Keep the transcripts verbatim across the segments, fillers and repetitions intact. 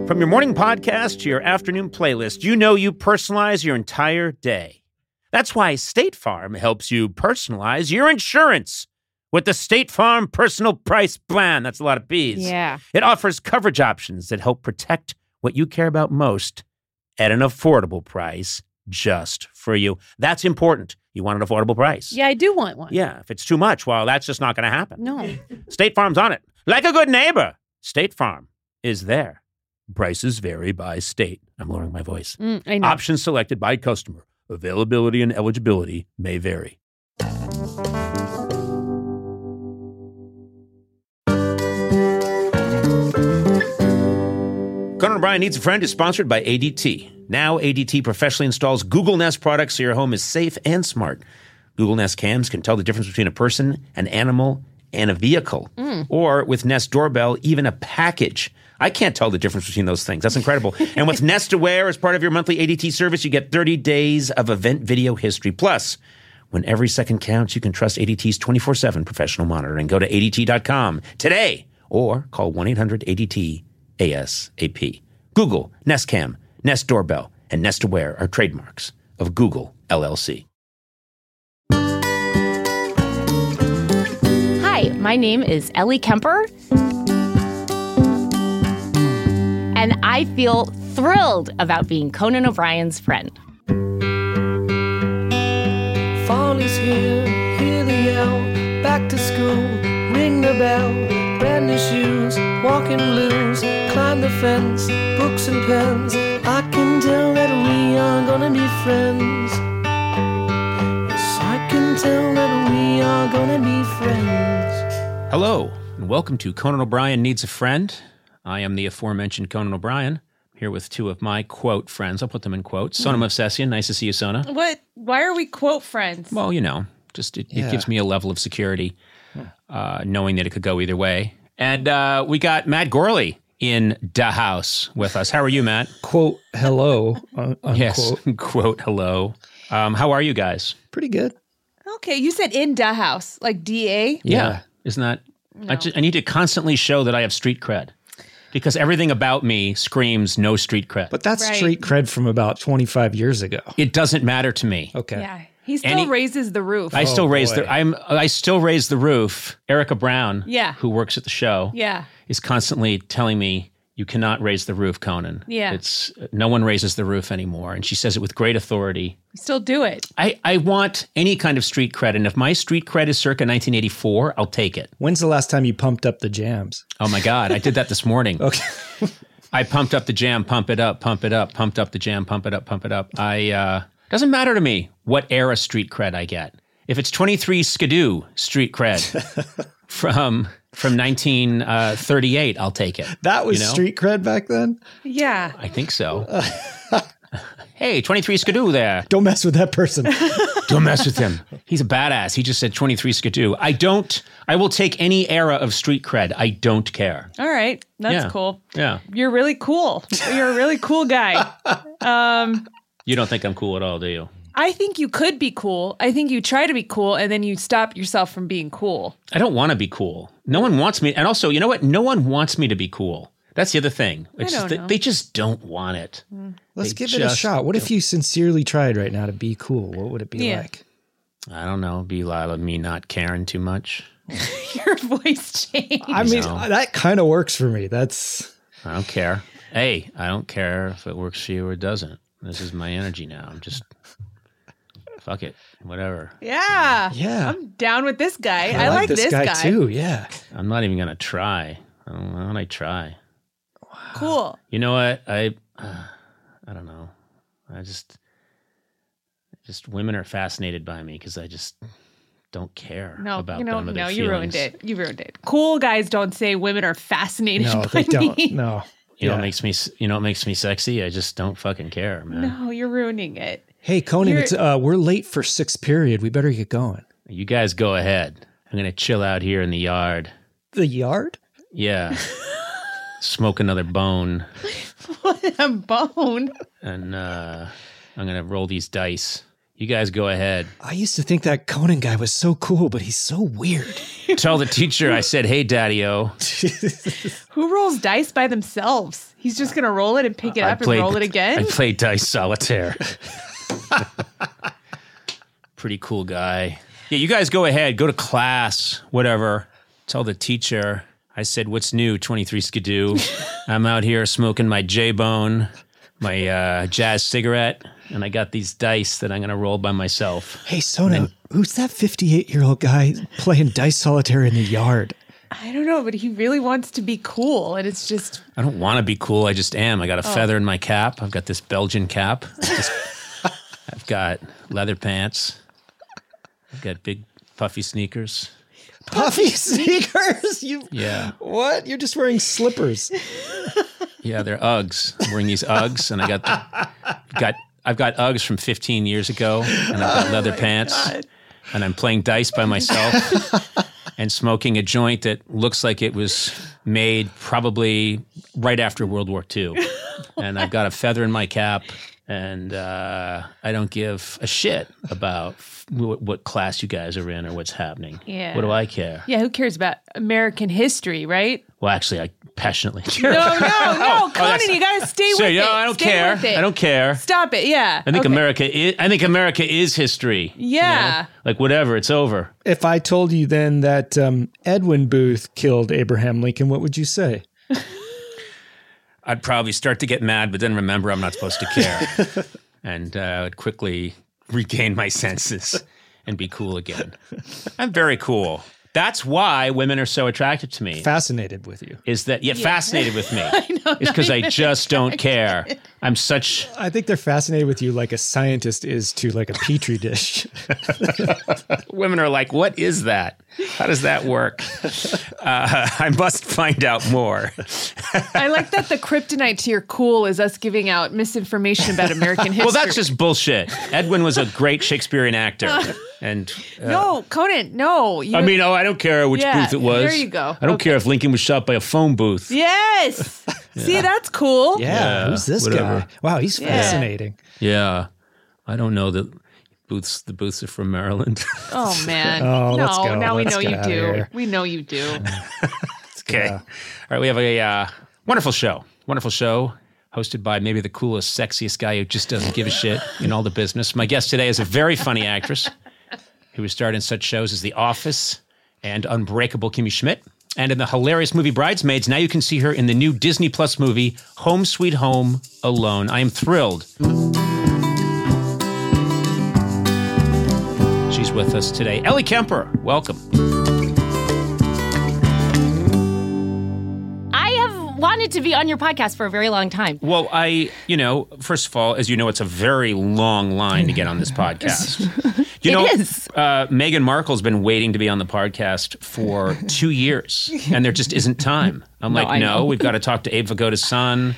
From your morning podcast to your afternoon playlist, you know you personalize your entire day. That's why State Farm helps you personalize your insurance with the State Farm Personal Price Plan. That's a lot of P's. Yeah. It offers coverage options that help protect what you care about most at an affordable price just for you. That's important. You want an affordable price. Yeah, I do want one. Yeah, if it's too much, well, that's just not going to happen. No. State Farm's on it. Like a good neighbor, State Farm is there. Prices vary by state. I'm lowering my voice. Mm, I know. Options selected by customer. Availability and eligibility may vary. Conan O'Brien Needs a Friend is sponsored by A D T. Now A D T professionally installs Google Nest products so your home is safe and smart. Google Nest cams can tell the difference between a person, an animal, and a vehicle. Mm. Or with Nest Doorbell, even a package. I can't tell the difference between those things. That's incredible. And with Nest Aware, as part of your monthly A D T service, you get thirty days of event video history. Plus, when every second counts, you can trust A D T's twenty-four seven professional monitoring. Go to A D T dot com today or call one eight hundred A D T A S A P. Google, Nest Cam, Nest Doorbell, and Nest Aware are trademarks of Google, L L C. Hi, my name is Ellie Kemper. And I feel thrilled about being Conan O'Brien's friend. Fall is here, hear the yell, back to school, ring the bell, brand new shoes, walking blues, climb the fence, books and pens, I can tell that we are gonna be friends. Yes, I can tell that we are gonna be friends. Hello, and welcome to Conan O'Brien Needs a Friend. I am the aforementioned Conan O'Brien, here with two of my quote friends. I'll put them in quotes. Sona Movsesian, nice to see you, Sona. What? Why are we quote friends? Well, you know, just it, yeah. it gives me a level of security, uh, knowing that it could go either way. And uh, we got Matt Gorley in the house with us. How are you, Matt? Quote, hello. Un- yes, quote, hello. Um, how are you guys? Pretty good. Okay, you said in da house, like D A? Yeah. yeah. Isn't that? No. I, just, I need to constantly show that I have street cred. Because everything about me screams no street cred. But that's right. street cred from about twenty-five years ago. It doesn't matter to me. Okay. Yeah. He still he, raises the roof. I still oh, raise boy. the I'm I still raise the roof. Erica Brown, yeah. who works at the show, yeah. is constantly telling me, you cannot raise the roof, Conan. Yeah. It's no one raises the roof anymore. And she says it with great authority. You still do it. I, I want any kind of street cred. And if my street cred is circa nineteen eighty-four, I'll take it. When's the last time you pumped up the jams? Oh my God, I did that this morning. Okay. I pumped up the jam, pump it up, pump it up, pumped up the jam, pump it up, pump it up. I, uh, doesn't matter to me what era street cred I get. If it's twenty-three Skidoo street cred from from nineteen thirty-eight, I'll take it. That was you know? street cred back then? Yeah. I think so. Hey, twenty-three Skidoo there. Don't mess with that person. Don't mess with him. He's a badass. He just said twenty-three Skidoo. I don't, I will take any era of street cred. I don't care. All right. That's yeah. cool. Yeah. You're really cool. You're a really cool guy. Um, you don't think I'm cool at all, do you? I think you could be cool. I think you try to be cool and then you stop yourself from being cool. I don't want to be cool. No one wants me. And also, you know what? No one wants me to be cool. That's the other thing. It's I don't just, know. They, they just don't want it. Mm. Let's They give it a shot. What if you sincerely tried right now to be cool? What would it be Yeah. like? I don't know. Be like me not caring too much. Your voice changed. I mean, No. that kind of works for me. That's I don't care. Hey, I don't care if it works for you or it doesn't. This is my energy now. I'm just, fuck it. Whatever. Yeah. Yeah. I'm down with this guy. I, like, this guy, too. Yeah. I'm not even going to try. I don't know when I try. Cool. You know what? I, uh, I don't know. I just, just women are fascinated by me because I just don't care No, about you know, them or their no, you ruined feelings. it. You ruined it. Cool guys don't say women are fascinated No, by they don't. me. No. You know Yeah. what makes me, you know what makes me sexy? I just don't fucking care, man. No, you're ruining it. Hey, Conan, You're- it's, uh, we're late for sixth period. We better get going. You guys go ahead. I'm going to chill out here in the yard. The yard? Yeah. Smoke another bone. What a bone. And uh, I'm going to roll these dice. You guys go ahead. I used to think that Conan guy was so cool, but he's so weird. Tell the teacher I said, hey, Daddy-O. Who rolls dice by themselves? He's just going to roll it and pick it I up played- and roll it again? I played dice solitaire. Pretty cool guy. Yeah, you guys go ahead. Go to class, whatever. Tell the teacher I said, what's new, twenty-three Skidoo? I'm out here smoking my J-Bone, my uh, jazz cigarette, and I got these dice that I'm going to roll by myself. Hey, Sona, who's that fifty-eight-year-old guy playing dice solitaire in the yard? I don't know, but he really wants to be cool, and it's just... I don't want to be cool. I just am. I got a feather in my cap. I've got this Belgian cap. Just- I've got leather pants. I've got big puffy sneakers. Puffy sneakers? You Yeah. What? You're just wearing slippers. Yeah, they're Uggs. I'm wearing these Uggs, and I got the, got I've got Uggs from fifteen years ago, and I've got leather pants, and I'm playing dice by myself, and smoking a joint that looks like it was made probably right after World War Two, and I've got a feather in my cap, and uh, I don't give a shit about what, what class you guys are in or what's happening. Yeah. What do I care? Yeah, who cares about American history, right? Well, actually, I passionately care. No, no, no, Conan, that's- you gotta stay So, with yeah, it. I don't Stay care. with it. I don't care. Stop it. Yeah. I think Okay. America is. I think America is history. Yeah. Like whatever, it's over. If I told you then that um, Edwin Booth killed Abraham Lincoln, what would you say? I'd probably start to get mad, but then remember I'm not supposed to care, and uh, I would quickly regain my senses and be cool again. I'm very cool. That's why women are so attracted to me. Fascinated with you. Is that yeah, fascinated with me? It's because I just don't care. I'm such. I think they're fascinated with you like a scientist is to like a petri dish. Women are like, what is that? How does that work? Uh, I must find out more. I like that the kryptonite to your cool is us giving out misinformation about American history. Well, that's just bullshit. Edwin was a great Shakespearean actor. And uh, no, Conan, no. You, I mean, oh, I don't care which Yeah, booth it was. there you go. I don't Okay. care if Lincoln was shot by a phone booth. yes. See, that's cool. Yeah, Yeah, who's this whatever. guy? Wow, he's Yeah. fascinating. Yeah. I don't know that Booths, the Booths are from Maryland. Oh man. Oh, no, let's go. now Let's we know get you outta do. here. We know you do. Okay. All right. We have a uh, wonderful show. Wonderful show hosted by maybe the coolest, sexiest guy who just doesn't give a shit in all the business. My guest today is a very funny actress who was starred in such shows as The Office and Unbreakable Kimmy Schmidt. And in the hilarious movie Bridesmaids, now you can see her in the new Disney Plus movie, Home Sweet Home Alone. I am thrilled. She's with us today. Ellie Kemper, welcome. I have wanted to be on your podcast for a very long time. Well, I, you know, first of all, as you know, it's a very long line to get on this podcast. You It know, is. Uh, Meghan Markle's been waiting to be on the podcast for two years, and there just isn't time. I'm No, like, I no, know. we've got to talk to Abe Vigoda's son.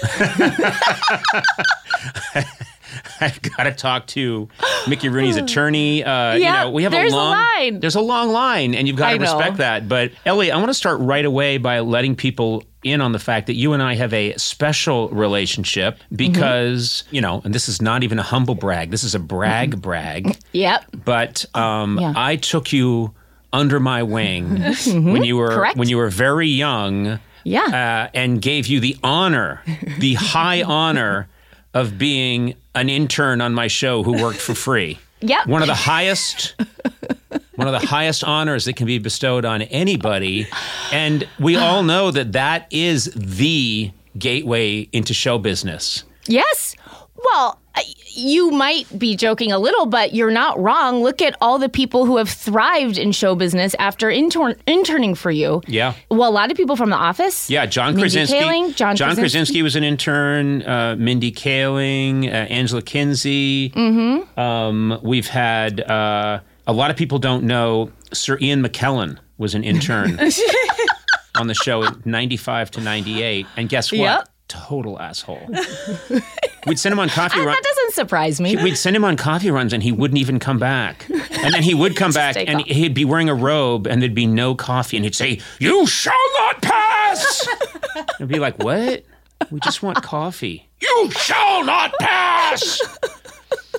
I've got to talk to Mickey Rooney's attorney. Uh, you Yeah, know, we have there's a a long line. There's a long line, and you've got I to know. respect that. But Ellie, I want to start right away by letting people in on the fact that you and I have a special relationship because, you know, and this is not even a humble brag. This is a brag brag. Yep. But um, Yeah. I took you under my wing when you were Correct. when you were very young. Yeah. Uh, and gave you the honor, the high honor of being an intern on my show who worked for free. Yep. One of the highest one of the highest honors that can be bestowed on anybody. And we all know that that is the gateway into show business. Yes. Well, I- you might be joking a little, but you're not wrong. Look at all the people who have thrived in show business after intern- interning for you. Yeah. Well, a lot of people from The Office. Yeah, John Mindy Krasinski. Kaling, John Krasinski. Krasinski was an intern. Uh, Mindy Kaling, uh, Angela Kinsey. Mm-hmm. Um, we've had uh, a lot of people don't know Sir Ian McKellen was an intern on the show in ninety-five to ninety-eight, and guess what? Yep. Total asshole. We'd send him on coffee Ah, runs. that doesn't surprise me. We'd send him on coffee runs, and he wouldn't even come back. And then he would come back, take and off. he'd be wearing a robe, and there'd be no coffee, and he'd say, "You shall not pass." I'd be like, "What? We just want coffee." "You shall not pass."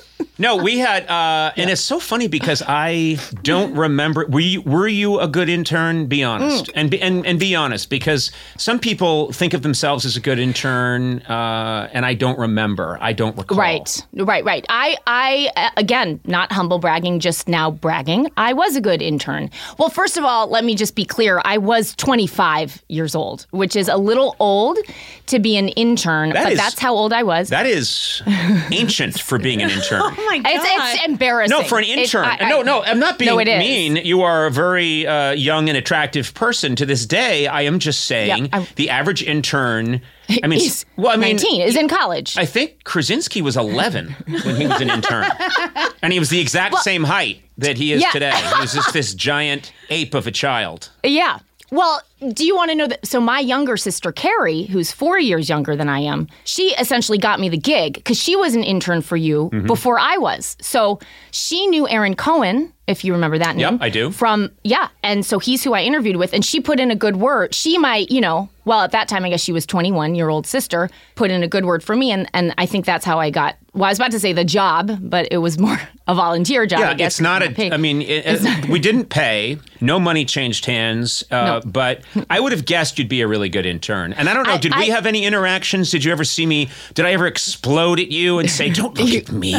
No, we had, uh, and it's so funny because I don't remember. Were you, were you a good intern? Be honest, mm. and, be, and and be honest, because some people think of themselves as a good intern, uh, and I don't remember. I don't recall. Right, right, right. I, I again, not humble bragging, just now bragging. I was a good intern. Well, first of all, let me just be clear. I was twenty-five years old, which is a little old to be an intern, that but is, that's how old I was. That is ancient for being an intern. Oh my God. It's, it's embarrassing. No, for an intern. It, I, no, no, I'm not being no, it is. mean. You are a very uh, young and attractive person to this day. I am just saying yeah, the average intern. I mean, he's well, I mean, nineteen, is in college. I think Krasinski was eleven when he was an intern, and he was the exact well, same height that he is yeah. today. He was just this giant ape of a child. Yeah. Well, do you want to know that? So my younger sister, Carrie, who's four years younger than I am, she essentially got me the gig because she was an intern for you mm-hmm. before I was. So she knew Aaron Cohen, if you remember that name. Yep, I do. From, yeah. And so he's who I interviewed with. And she put in a good word. She might, you know, well, at that time, I guess she was twenty-one-year-old sister, put in a good word for me. And, and I think that's how I got, well, I was about to say the job, but it was more a volunteer job. Yeah, I guess, it's not a, I mean, it, it, we didn't pay. No money changed hands. Uh, no. But I would have guessed you'd be a really good intern. And I don't know, I, did I, we have any interactions? Did you ever see me? Did I ever explode at you and say, don't look at me.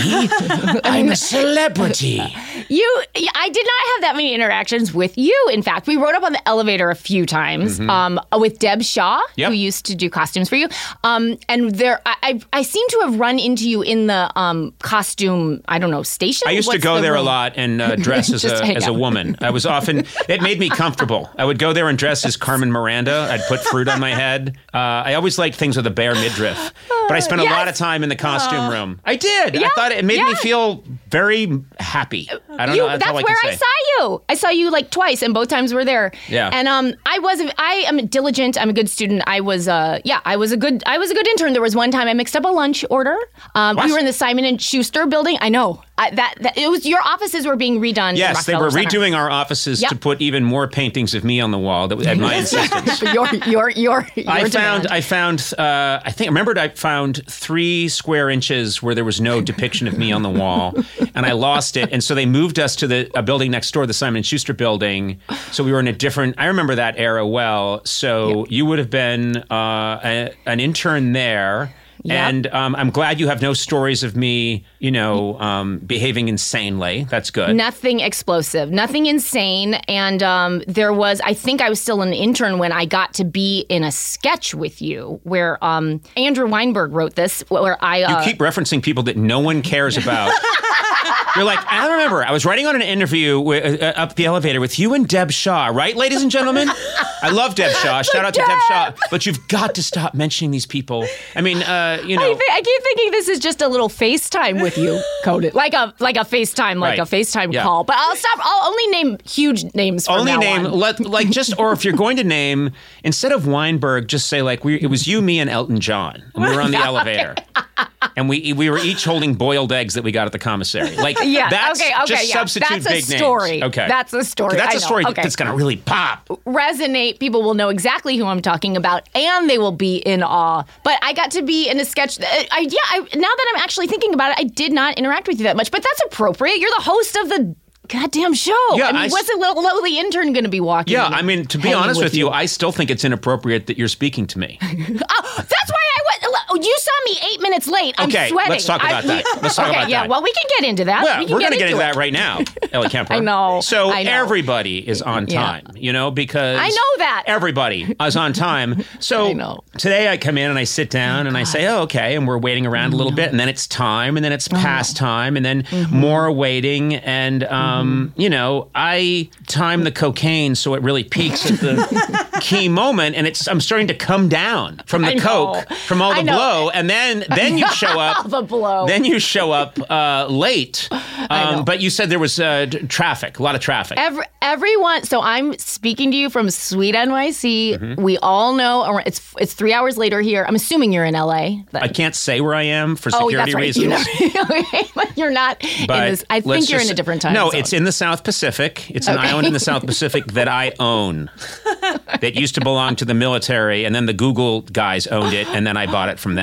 I'm a celebrity. You, I did not have that many interactions with you. In fact, we rode up on the elevator a few times mm-hmm. um, with Deb Shaw, yep. who used to do costumes for you. Um, and there, I, I, I seem to have run into you in the um, costume, I don't know, station? I used What's to go the there room? a lot and uh, dress as, a, as a woman. I was often, it made me comfortable. I would go there and dress as Carmen Miranda. I'd put fruit on my head. Uh, I always liked things with a bare midriff. But I spent yes. a lot of time in the costume uh, room. I did. Yeah, I thought it made yeah. me feel very happy. I don't you, know. That's, that's all I where can I say. saw you. I saw you like twice, and both times were there. Yeah. And um, I was, I am diligent. I'm a good student. I was, uh, yeah, I was a good, I was a good intern. There was one time I mixed up a lunch order. Um, we were in the Simon and Schuster building. I know. I, that, that it was your offices were being redone. Yes, they were Center. redoing our offices yep. to put even more paintings of me on the wall that, at my insistence. your, your, your, your I demand. found, I found, uh, I think, I remembered I found three square inches where there was no depiction of me on the wall, and I lost it. And so they moved us to the a building next door, the Simon and Schuster building. So we were in a different. I remember that era well. So yep. you would have been uh, a, an intern there. Yep. And um, I'm glad you have no stories of me, you know, um, behaving insanely. That's good. Nothing explosive, nothing insane. And um, there was, I think I was still an intern when I got to be in a sketch with you where um, Andrew Weinberg wrote this, where I... Uh, you keep referencing people that no one cares about. You're like, I remember, I was writing on an interview with, uh, up the elevator with you and Deb Shaw, right, ladies and gentlemen? I love Deb Shaw. Shout out to Deb Shaw. But you've got to stop mentioning these people. I mean, uh, you know. I, th- I keep thinking this is just a little FaceTime with you, Conan. Like a like a FaceTime, like right. a FaceTime yeah. call. But I'll stop. I'll only name huge names from Only now name, on. let, like just, or if you're going to name, instead of Weinberg, just say like, we, it was you, me, and Elton John. And we were on the elevator. And we we were each holding boiled eggs that we got at the commissary. Like, yeah, that's okay, okay, just yeah. substitute that's big a story. names. Okay. That's a story. That's I a story know. Okay. that's going to really pop. Resonate. People will know exactly who I'm talking about, and they will be in awe. But I got to be in a sketch. I, I, yeah, I, now that I'm actually thinking about it, I did not interact with you that much. But that's appropriate. You're the host of the goddamn show. Yeah, I mean, I what's a little lowly intern going to be walking? Yeah, I mean, to be honest with with you, I still think it's inappropriate that you're speaking to me. Oh, that's why I went. You saw me eight minutes late. I'm okay, sweating. let's talk about I, that. Let's talk okay, about yeah, that. well, we can get into that. Well, we we're going to get into it. that right now, Ellie Kemper. I know. So I know. everybody is on time, yeah. you know, because I know that. Everybody is on time. So I know. Today I come in and I sit down oh, and I say, oh, okay, and we're waiting around a little bit, and then it's time, and then it's past oh. time, and then mm-hmm. more waiting, and, um, mm-hmm. you know, I time the cocaine so it really peaks at the key moment, and it's I'm starting to come down from the coke, from all the blow, and then then you show up. the blow. Then you show up uh, late. Um, but you said there was uh, d- traffic, a lot of traffic. Every, everyone. So I'm speaking to you from Sweet N Y C. Mm-hmm. We all know it's it's three hours later here. I'm assuming you're in L A. But... I can't say where I am for security oh, that's right. reasons. You know, you're not. But in this, I think you're just, in a different time No, zone. It's in the South Pacific. It's an okay. island in the South Pacific that I own. That used to belong to the military, and then the Google guys owned it, and then I bought it from them.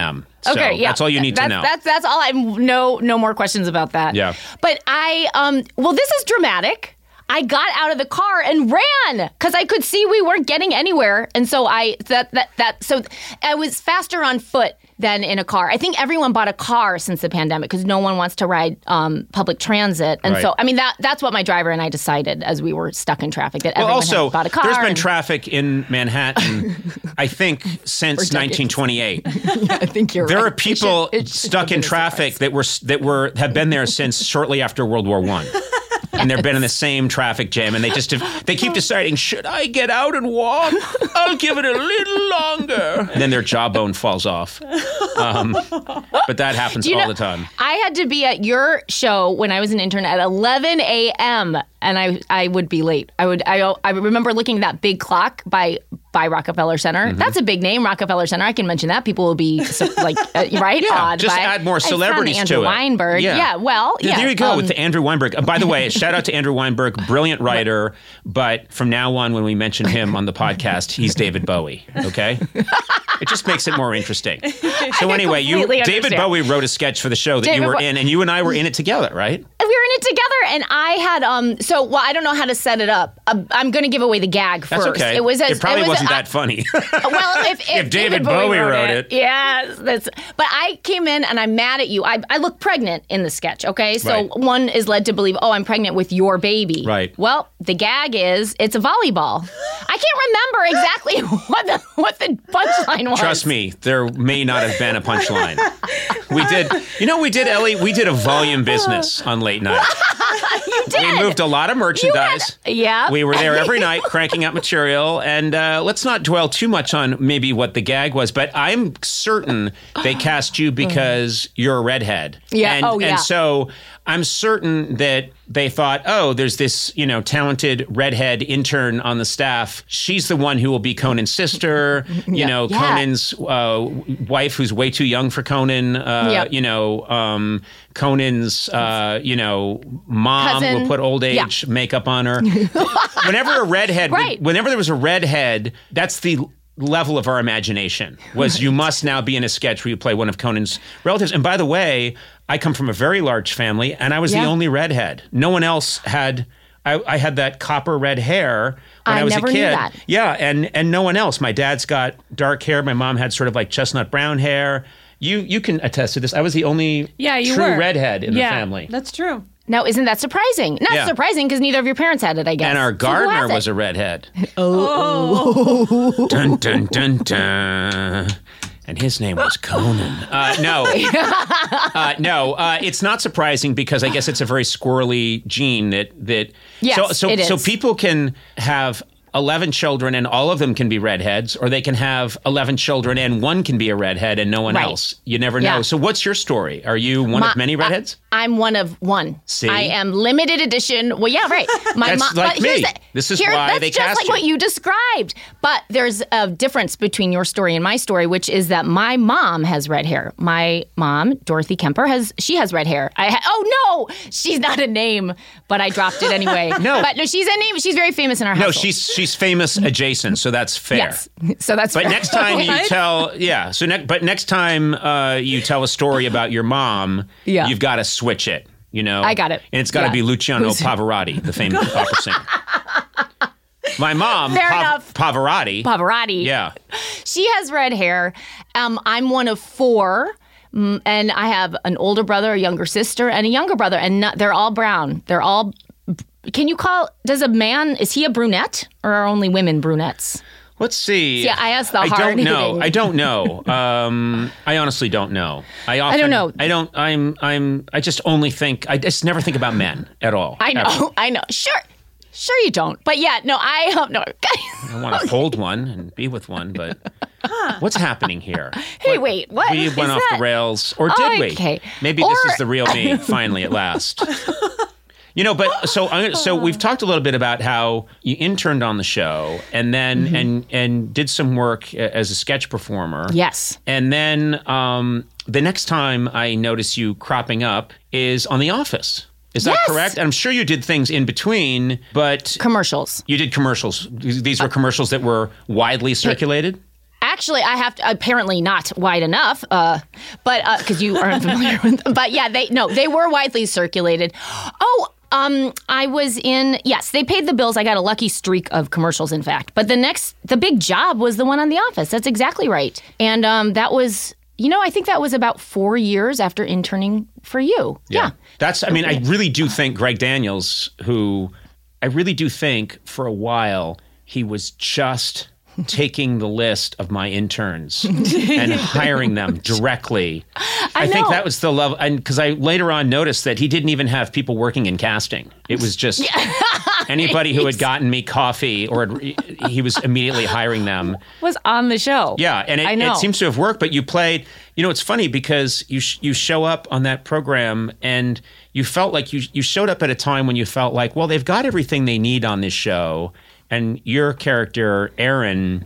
So Okay, yeah. that's all you need that's, to know. That's that's all. I'm no no more questions about that. Yeah. But I um well, this is dramatic. I got out of the car and ran because I could see we weren't getting anywhere, and so I that that that so I was faster on foot than in a car. I think everyone bought a car since the pandemic because no one wants to ride um, public transit, and Right. so I mean that that's what my driver and I decided as we were stuck in traffic that Well, everyone also, had bought a car. there's been and- traffic in Manhattan, I think, since nineteen twenty-eight. I think you're There right. are people It should- it should stuck have in been a traffic surprise. that were that were have been there since shortly after World War One. And they've been in the same traffic jam, and they just have, they keep deciding, should I get out and walk? I'll give it a little longer. And then their jawbone falls off. Um, but that happens Do you all know, the time. I had to be at your show when I was an intern at eleven a.m. and I I would be late. I would I I remember looking at that big clock by by Rockefeller Center. Mm-hmm. That's a big name, Rockefeller Center. I can mention that. People will be so, like uh, right Yeah, awed just by- add more It's not celebrities Andrew to it. Weinberg. Yeah. Yeah. well, Yeah, yeah. there you go um, with the Andrew Weinberg. Uh, by the way, shout out to Andrew Weinberg, brilliant writer. But from now on, when we mention him on the podcast, he's David Bowie. Okay, it just makes it more interesting. So anyway, you completely David understand. Bowie wrote a sketch for the show that you David were Bo- in, and you and I were in it together, right? we were in it together, and I had um. So well, I don't know how to set it up. Uh, I'm going to give away the gag That's first. okay. It was as, it probably was, wasn't uh, that funny. Well, if, if, If David Bowie wrote it. yes. That's, but I came in and I'm mad at you. I, I look pregnant in the sketch, okay? So Right. one is led to believe, oh, I'm pregnant with your baby. Right. Well, the gag is it's a volleyball. I can't remember exactly what the what the punchline was. Trust me, there may not have been a punchline. We did, you know, we did, Ellie, we did a volume business on late night. You did. We moved a lot of merchandise. Yeah. We were there every night cranking out material. And uh, let's not dwell too much on maybe what the gag was, but I'm certain they cast you because you're a redhead. Yeah. And, Oh, yeah. And so I'm certain that they thought, oh, there's this, you know, talented redhead intern on the staff. She's the one who will be Conan's sister. You Yeah. know, Yeah. Conan's uh, wife who's way too young for Conan. Uh, Yep. You know, um, Conan's, uh, you know, mom Cousin. will put old Yeah. age makeup on her. Whenever a redhead, would- Right. whenever there was a redhead, that's the level of our imagination was you must now be in a sketch where you play one of Conan's relatives. And by the way, I come from a very large family and I was Yeah. the only redhead. No one else had, I, I had that copper red hair when I, I was never a knew kid. that. Yeah. And, and no one else. My dad's got dark hair. My mom had sort of like chestnut brown hair. You, you can attest to this. I was the only Yeah, you true were. redhead in yeah, the family. That's true. Now, isn't that surprising? Not Yeah. surprising because neither of your parents had it, I guess. And our So who gardener has it? was a redhead. Oh. Dun, dun, dun, dun. And his name was Conan. Uh, no, uh, no, uh, it's not surprising because I guess it's a very squirrely gene that that. Yes, so so, it so is. people can have eleven children and all of them can be redheads, or they can have eleven children and one can be a redhead and no one Right. else. You never know. Yeah. So what's your story? Are you one My- of many redheads? I, I'm one of one. See? I am limited edition. Well, yeah, right. My That's mom, like but here's me. the- This is here- why that's they just cast like you. what you described. But there's a difference between your story and my story, which is that my mom has red hair. My mom, Dorothy Kemper, has she has red hair. I ha- oh no, she's not a name, but I dropped it anyway. No. but no, she's a name. She's very famous in our No, household. she's she's famous adjacent, so that's fair. yes. So that's But fair. next time you What? tell, yeah. So next, but next time uh, you tell a story about your mom, Yeah. you've got to switch it. You know, I got it. and it's got to Yeah. be Luciano Pavarotti, the famous opera singer. My mom, Fair Pav- enough. Pavarotti. Pavarotti. Yeah, She has red hair. Um, I'm one of four. mm, And I have an older brother, a younger sister, and a younger brother, and not, they're all brown. They're all. Can you call? Does a man? Is he a brunette, or are only women brunettes? let's see. Yeah, I asked the I don't know. hard-hitting- I don't know. Um, I honestly don't know. I often, don't know. I don't. I'm. I'm. I just only think. I just never think about men at all. I know. ever. I know. Sure. Sure, you don't. But yeah, no, I um, no. I want to hold one and be with one, but what's happening here? Hey, wait. What? We is went off that? the rails, or did Okay. we? Maybe this Or- is the real me, finally, at last. You know, but so I'm- so we've talked a little bit about how you interned on the show, and then Mm-hmm. and and did some work a- as a sketch performer. Yes. And then um, the next time I notice you cropping up is on The Office. Is that Yes. correct? I'm sure you did things in between, but Commercials. you did commercials. These were commercials that were widely circulated. actually, I have to, apparently not wide enough, uh, but because uh, you aren't familiar with them. But yeah, they no, they were widely circulated. Oh, um, I was in, yes, they paid the bills. I got a lucky streak of commercials, in fact. But the next, the big job was the one on The Office. That's exactly right. And um, that was, you know, I think that was about four years after interning for you. Yeah. yeah. That's, I mean, I really do think Greg Daniels, who I really do think for a while he was just taking the list of my interns and hiring them directly. I, I think that was the level, and because I later on noticed that he didn't even have people working in casting. It was just anybody who had gotten me coffee, or had, he was immediately hiring them. Was on the show. Yeah, and it, it seems to have worked. But you played. You know, it's funny because you sh- you show up on that program and you felt like you you showed up at a time when you felt like, well, they've got everything they need on this show. And your character, Aaron,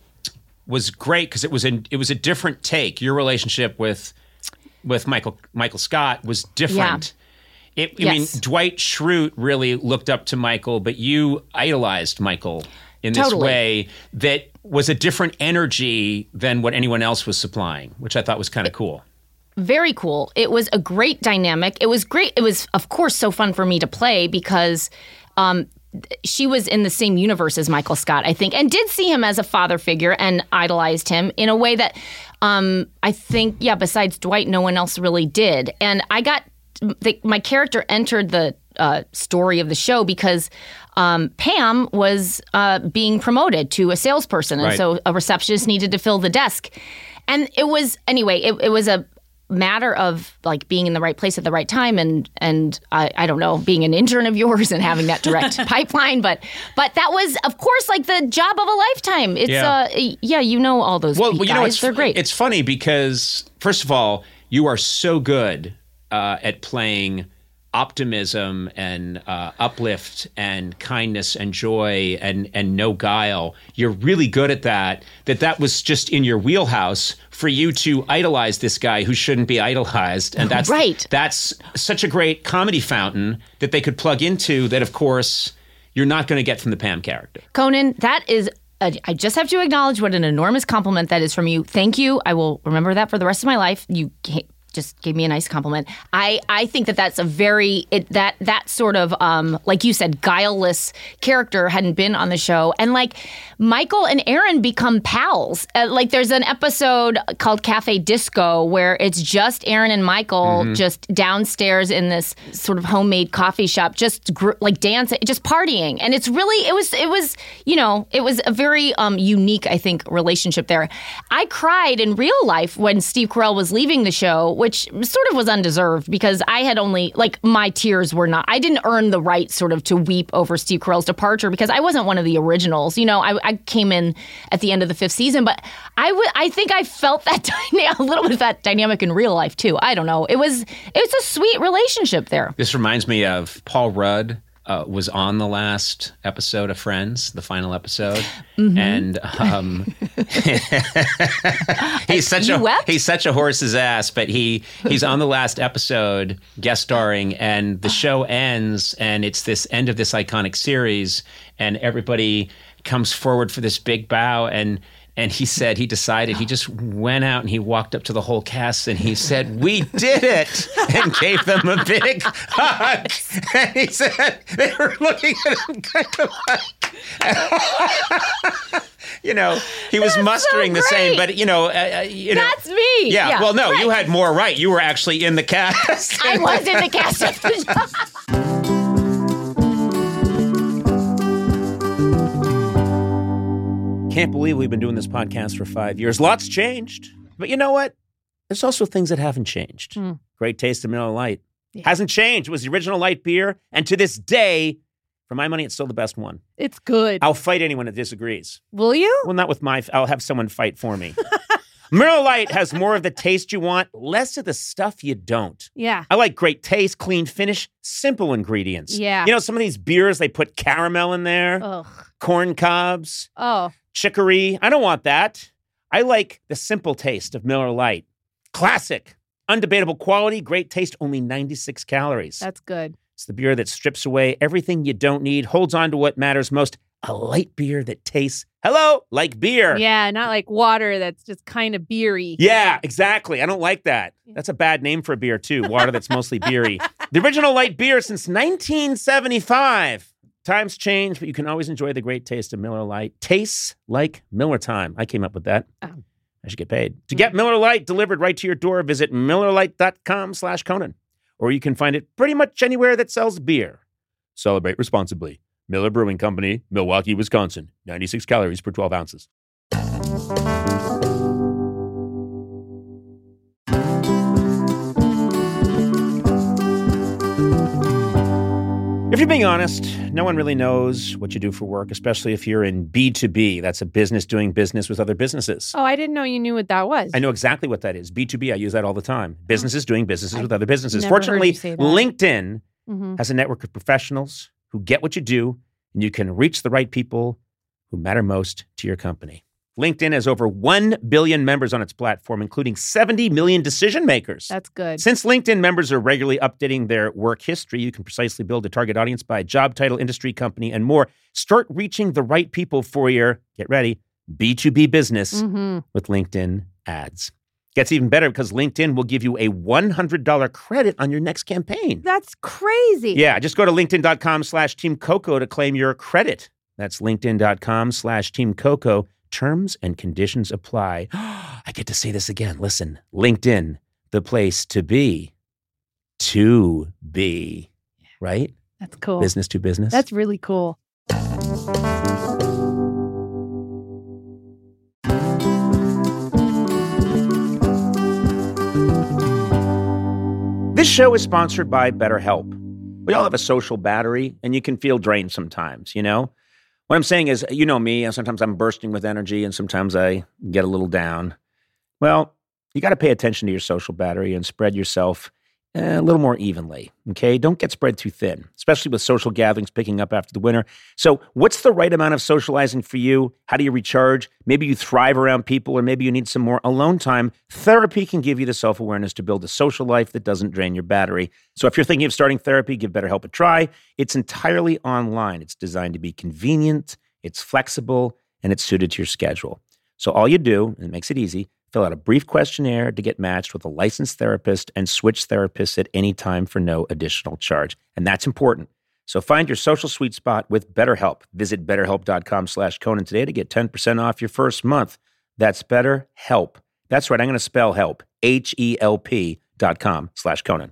was great because it was a, it was a different take. Your relationship with with Michael Michael Scott was different. Yeah. It, I yes. mean, Dwight Schrute really looked up to Michael, but you idolized Michael in this totally. way that was a different energy than what anyone else was supplying, which I thought was kind of cool. Very cool. It was a great dynamic. It was great. It was, of course, so fun for me to play because um, she was in the same universe as Michael Scott, I think, and did see him as a father figure and idolized him in a way that um, I think, yeah, besides Dwight, no one else really did. And I got, the, my character entered the uh, story of the show because um, Pam was uh, being promoted to a salesperson, and right. so a receptionist needed to fill the desk. And it was, anyway, it, it was a matter of like being in the right place at the right time and and I, I don't know, being an intern of yours and having that direct pipeline, but but that was of course like the job of a lifetime. It's yeah, uh, yeah you know all those well, guys. You know, it's, they're great. It's funny because first of all, you are so good uh, at playing optimism and uh, uplift and kindness and joy and and no guile. You're really good at that. That that was just in your wheelhouse for you to idolize this guy who shouldn't be idolized. And that's right. That's such a great comedy fountain that they could plug into that, of course, you're not going to get from the Pam character. Conan, that is a, I just have to acknowledge what an enormous compliment that is from you. Thank you. I will remember that for the rest of my life. You just gave me a nice compliment. I, I think that that's a very, it, that that sort of, um, like you said, guileless character hadn't been on the show. And like Michael and Aaron become pals. Uh, like there's an episode called Cafe Disco where it's just Aaron and Michael mm-hmm. just downstairs in this sort of homemade coffee shop, just gr- like dancing, just partying. And it's really, it was, it was, you know, it was a very um, unique, I think, relationship there. I cried in real life when Steve Carell was leaving the show, which sort of was undeserved because I had only, like, my tears were not, I didn't earn the right sort of to weep over Steve Carell's departure because I wasn't one of the originals. You know, I, I came in at the end of the fifth season, but I, w- I think I felt that dyna- a little bit of that dynamic in real life, too. I don't know. It was, it was a sweet relationship there. This reminds me of Paul Rudd. Uh, was on the last episode of Friends, the final episode, mm-hmm. and um, he's such you a wept? he's such a horse's ass. But he he's on the last episode, guest starring, and the show ends, and it's this end of this iconic series, and everybody comes forward for this big bow, and. And he said he decided, he just went out and he walked up to the whole cast and he said, "We did it," and gave them a big hug. And he said, they were looking at him kind of like, you know, he was That's mustering so the same, great. but, you know, uh, you know. That's me. Yeah, yeah well, no, right. you had more right. You were actually in the cast. I was in the cast of the show. Can't believe we've been doing this podcast for five years. Lots changed. But you know what? There's also things that haven't changed. Mm. Great taste of Miller Lite. Yeah. Hasn't changed. It was the original light beer. And to this day, for my money, it's still the best one. It's good. I'll fight anyone that disagrees. Will you? Well, not with my... I'll have someone fight for me. Miller Lite has more of the taste you want, less of the stuff you don't. Yeah. I like great taste, clean finish, simple ingredients. Yeah. You know, some of these beers, they put caramel in there. Ugh. Corn cobs. Oh. Chicory. I don't want that. I like the simple taste of Miller Lite. Classic. Undebatable quality, great taste, only ninety-six calories. That's good. It's the beer that strips away everything you don't need, holds on to what matters most. A light beer that tastes Hello, like beer. Yeah, not like water that's just kind of beery. Yeah, exactly. I don't like that. That's a bad name for a beer, too. Water that's mostly beery. The original light beer since nineteen seventy-five. Times change, but you can always enjoy the great taste of Miller Lite. Tastes like Miller time. I came up with that. Oh. I should get paid. To get Miller Lite delivered right to your door, visit MillerLite.com slash Conan. Or you can find it pretty much anywhere that sells beer. Celebrate responsibly. Miller Brewing Company, Milwaukee, Wisconsin. ninety-six calories per twelve ounces. If you're being honest, no one really knows what you do for work, especially if you're in B two B. That's a business doing business with other businesses. Oh, I didn't know you knew what that was. I know exactly what that is. B two B, I use that all the time. Businesses doing businesses I with other businesses. never Fortunately, heard you say that. LinkedIn Mm-hmm. has a network of professionals who get what you do, and you can reach the right people who matter most to your company. LinkedIn has over one billion members on its platform, including seventy million decision makers. That's good. Since LinkedIn members are regularly updating their work history, you can precisely build a target audience by job title, industry, company, and more. Start reaching the right people for your, get ready, B two B business Mm-hmm. with LinkedIn ads. Gets even better because LinkedIn will give you a one hundred dollars credit on your next campaign. That's crazy. Yeah, just go to LinkedIn.com slash Team Coco to claim your credit. That's LinkedIn.com slash Team Coco. Terms and conditions apply. I get to say this again. Listen, LinkedIn, the place to be. To be. Right? That's cool. Business to business. That's really cool. This show is sponsored by BetterHelp. We all have a social battery, and you can feel drained sometimes, you know? What I'm saying is, you know me, and sometimes I'm bursting with energy, and sometimes I get a little down. Well, you got to pay attention to your social battery and spread yourself a little more evenly, okay? Don't get spread too thin, especially with social gatherings picking up after the winter. So what's the right amount of socializing for you? How do you recharge? Maybe you thrive around people, or maybe you need some more alone time. Therapy can give you the self-awareness to build a social life that doesn't drain your battery. So if you're thinking of starting therapy, give BetterHelp a try. It's entirely online. It's designed to be convenient, it's flexible, and it's suited to your schedule. So all you do, and it makes it easy, fill out a brief questionnaire to get matched with a licensed therapist and switch therapists at any time for no additional charge. And that's important. So find your social sweet spot with BetterHelp. Visit betterhelp.com slash Conan today to get ten percent off your first month. That's BetterHelp. That's right. I'm going to spell help. H E L P dot com slash Conan.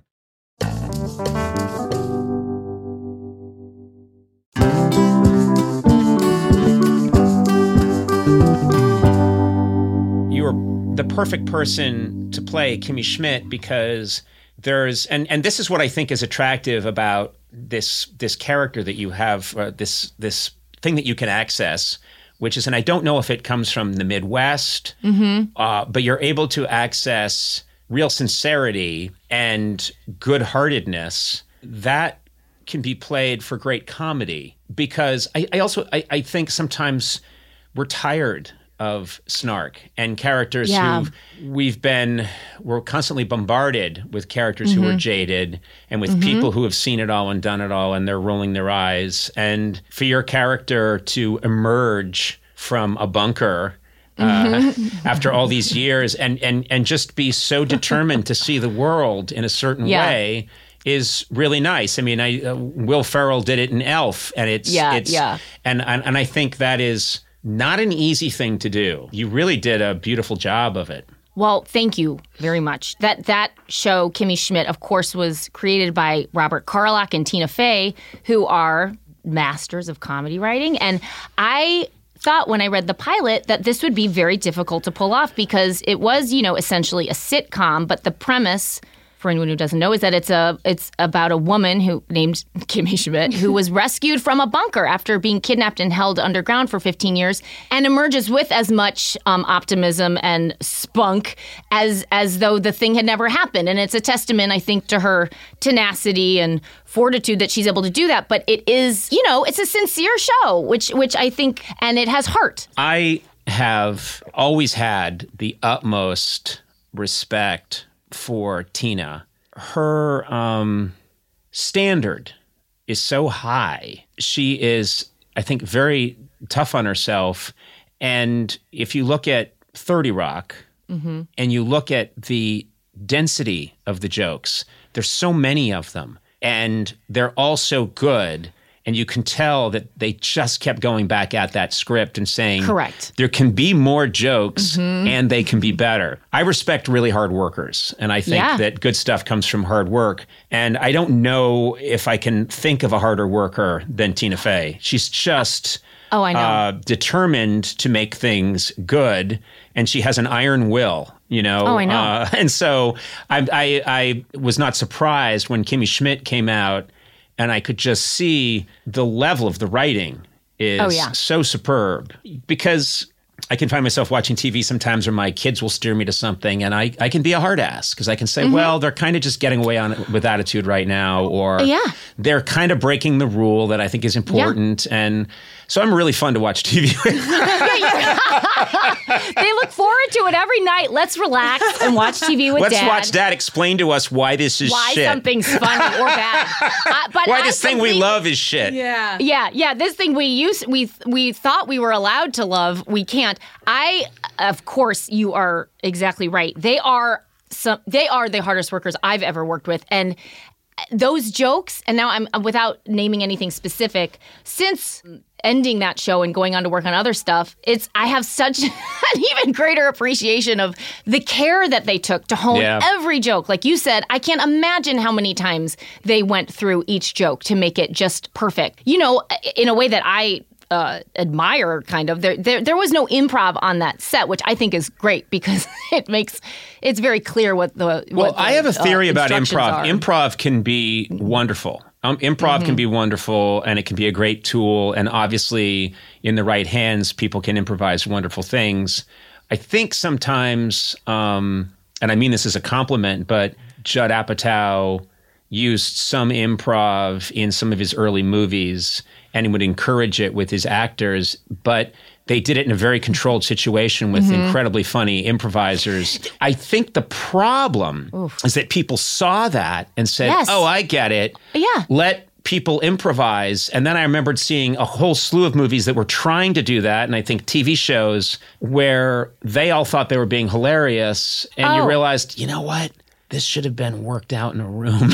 You are the perfect person to play Kimmy Schmidt because there's, and, and this is what I think is attractive about this this character that you have, uh, this this thing that you can access, which is, and I don't know if it comes from the Midwest, mm-hmm. uh, but you're able to access real sincerity and good-heartedness that can be played for great comedy. Because I, I also, I, I think sometimes we're tired of snark and characters Yeah. who we've been, we're constantly bombarded with characters Mm-hmm. who are jaded and with people who have seen it all and done it all and they're rolling their eyes. And for your character to emerge from a bunker uh, Mm-hmm. after all these years and, and, and just be so determined to see the world in a certain Yeah. way is really nice. I mean, I, uh, Will Ferrell did it in Elf, and it's, Yeah, it's yeah. And, and, and I think that is not an easy thing to do. You really did a beautiful job of it. Well, thank you very much. That that show, Kimmy Schmidt, of course, was created by Robert Carlock and Tina Fey, who are masters of comedy writing. And I thought when I read the pilot that this would be very difficult to pull off because it was, you know, essentially a sitcom, but the premise, for anyone who doesn't know, is that it's a it's about a woman who named Kimmy Schmidt who was rescued from a bunker after being kidnapped and held underground for fifteen years and emerges with as much um, optimism and spunk as as though the thing had never happened. And it's a testament, I think, to her tenacity and fortitude that she's able to do that. But it is, you know, it's a sincere show, which which I think, and it has heart. I have always had the utmost respect for Tina. Her um, standard is so high. She is, I think, very tough on herself And if you look at thirty Rock mm-hmm. and you look at the density of the jokes, there's so many of them. And they're all so good. And you can tell that they just kept going back at that script and saying, correct. There can be more jokes mm-hmm. and they can be better. I respect really hard workers. And I think yeah. that good stuff comes from hard work. And I don't know if I can think of a harder worker than Tina Fey. She's just oh, I know. Uh, determined to make things good. And she has an iron will. You know, oh, I know. Uh, and so I, I, I was not surprised when Kimmy Schmidt came out. And I could just see the level of the writing is oh, yeah. so superb, because I can find myself watching T V sometimes where my kids will steer me to something and I, I can be a hard ass because I can say, mm-hmm. well, they're kind of just getting away on it with attitude right now, or yeah. they're kind of breaking the rule that I think is important. Yeah. And so I'm really fun to watch T V with. They look forward to it every night. Let's relax and watch T V with Let's Dad. Let's watch Dad explain to us why this is why shit. Why something's funny or bad. Uh, but why this thing we love is shit. Yeah. Yeah, yeah. This thing we used, we we thought we were allowed to love, we can't. I, of course, you are exactly right. They are some. They are the hardest workers I've ever worked with, and those jokes. And now I'm without naming anything specific. Since ending that show and going on to work on other stuff, it's I have such an even greater appreciation of the care that they took to hone yeah. every joke. Like you said, I can't imagine how many times they went through each joke to make it just perfect. You know, in a way that I uh, admire, kind of. There, there, there was no improv on that set, which I think is great because it makes it's very clear what the what well. the, I have a theory uh, about improv. are. Improv can be wonderful. Um, improv mm-hmm. can be wonderful, and it can be a great tool. And obviously, in the right hands, people can improvise wonderful things. I think sometimes, um, and I mean this as a compliment, but Judd Apatow used some improv in some of his early movies, and he would encourage it with his actors, but they did it in a very controlled situation with mm-hmm. incredibly funny improvisers. I think the problem Oof. is that people saw that and said, yes. oh, I get it. Yeah. Let people improvise. And then I remembered seeing a whole slew of movies that were trying to do that, and I think T V shows where they all thought they were being hilarious, and oh. you realized, you know what? This should have been worked out in a room.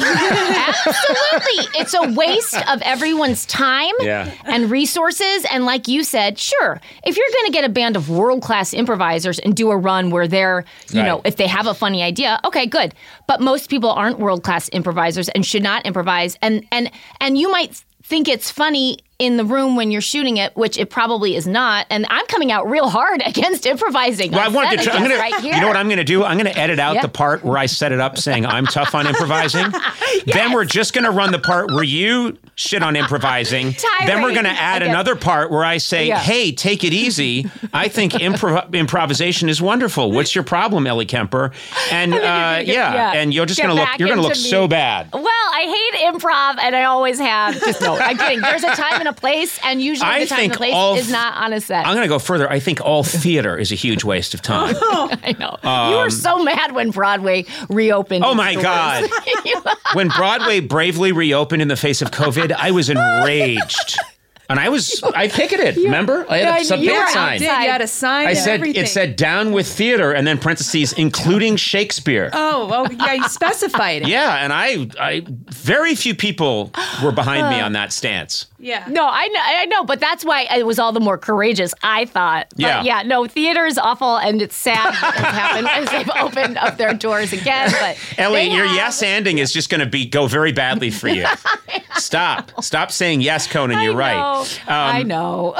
Absolutely. It's a waste of everyone's time yeah. and resources. And like you said, sure, if you're going to get a band of world-class improvisers and do a run where they're, you right. know, if they have a funny idea, okay, good. But most people aren't world-class improvisers and should not improvise. And and and you might think it's funny in the room when you're shooting it, which it probably is not. And I'm coming out real hard against improvising. Well, I wanted to. Try, I'm gonna, right here. You know what I'm going to do? I'm going to edit out yeah. the part where I set it up saying I'm tough on improvising. yes. Then we're just going to run the part where you shit on improvising. Then we're going to add okay. another part where I say, yeah. "Hey, take it easy. I think improv- improvisation is wonderful. What's your problem, Ellie Kemper?" And uh, yeah, yeah, and you're just going to look. You're going to look me. so bad. Well, I hate improv, and I always have. Just no, I'm kidding. There's a time and a place, and usually I the time and the place all, is not on a set. I'm going to go further. I think all theater is a huge waste of time. I know. Um, you were so mad when Broadway reopened. Oh, my God. When Broadway bravely reopened in the face of COVID, I was enraged. And I was, I picketed, you, remember? I had a sub picket sign. Did. You had a sign I and said, everything. It said down with theater and then parentheses, including Shakespeare. Oh, well, yeah, you specified it. Yeah, and I, I, very few people were behind me on that stance. Yeah. No, I know, I know, but that's why it was all the more courageous, I thought. But yeah. yeah, no, theater is awful, and it's sad what has happened as they've opened up their doors again. But Ellie, your have... yes-anding is just going to be go very badly for you. Stop. Stop saying yes, Conan, you're I know. right. Um, I know.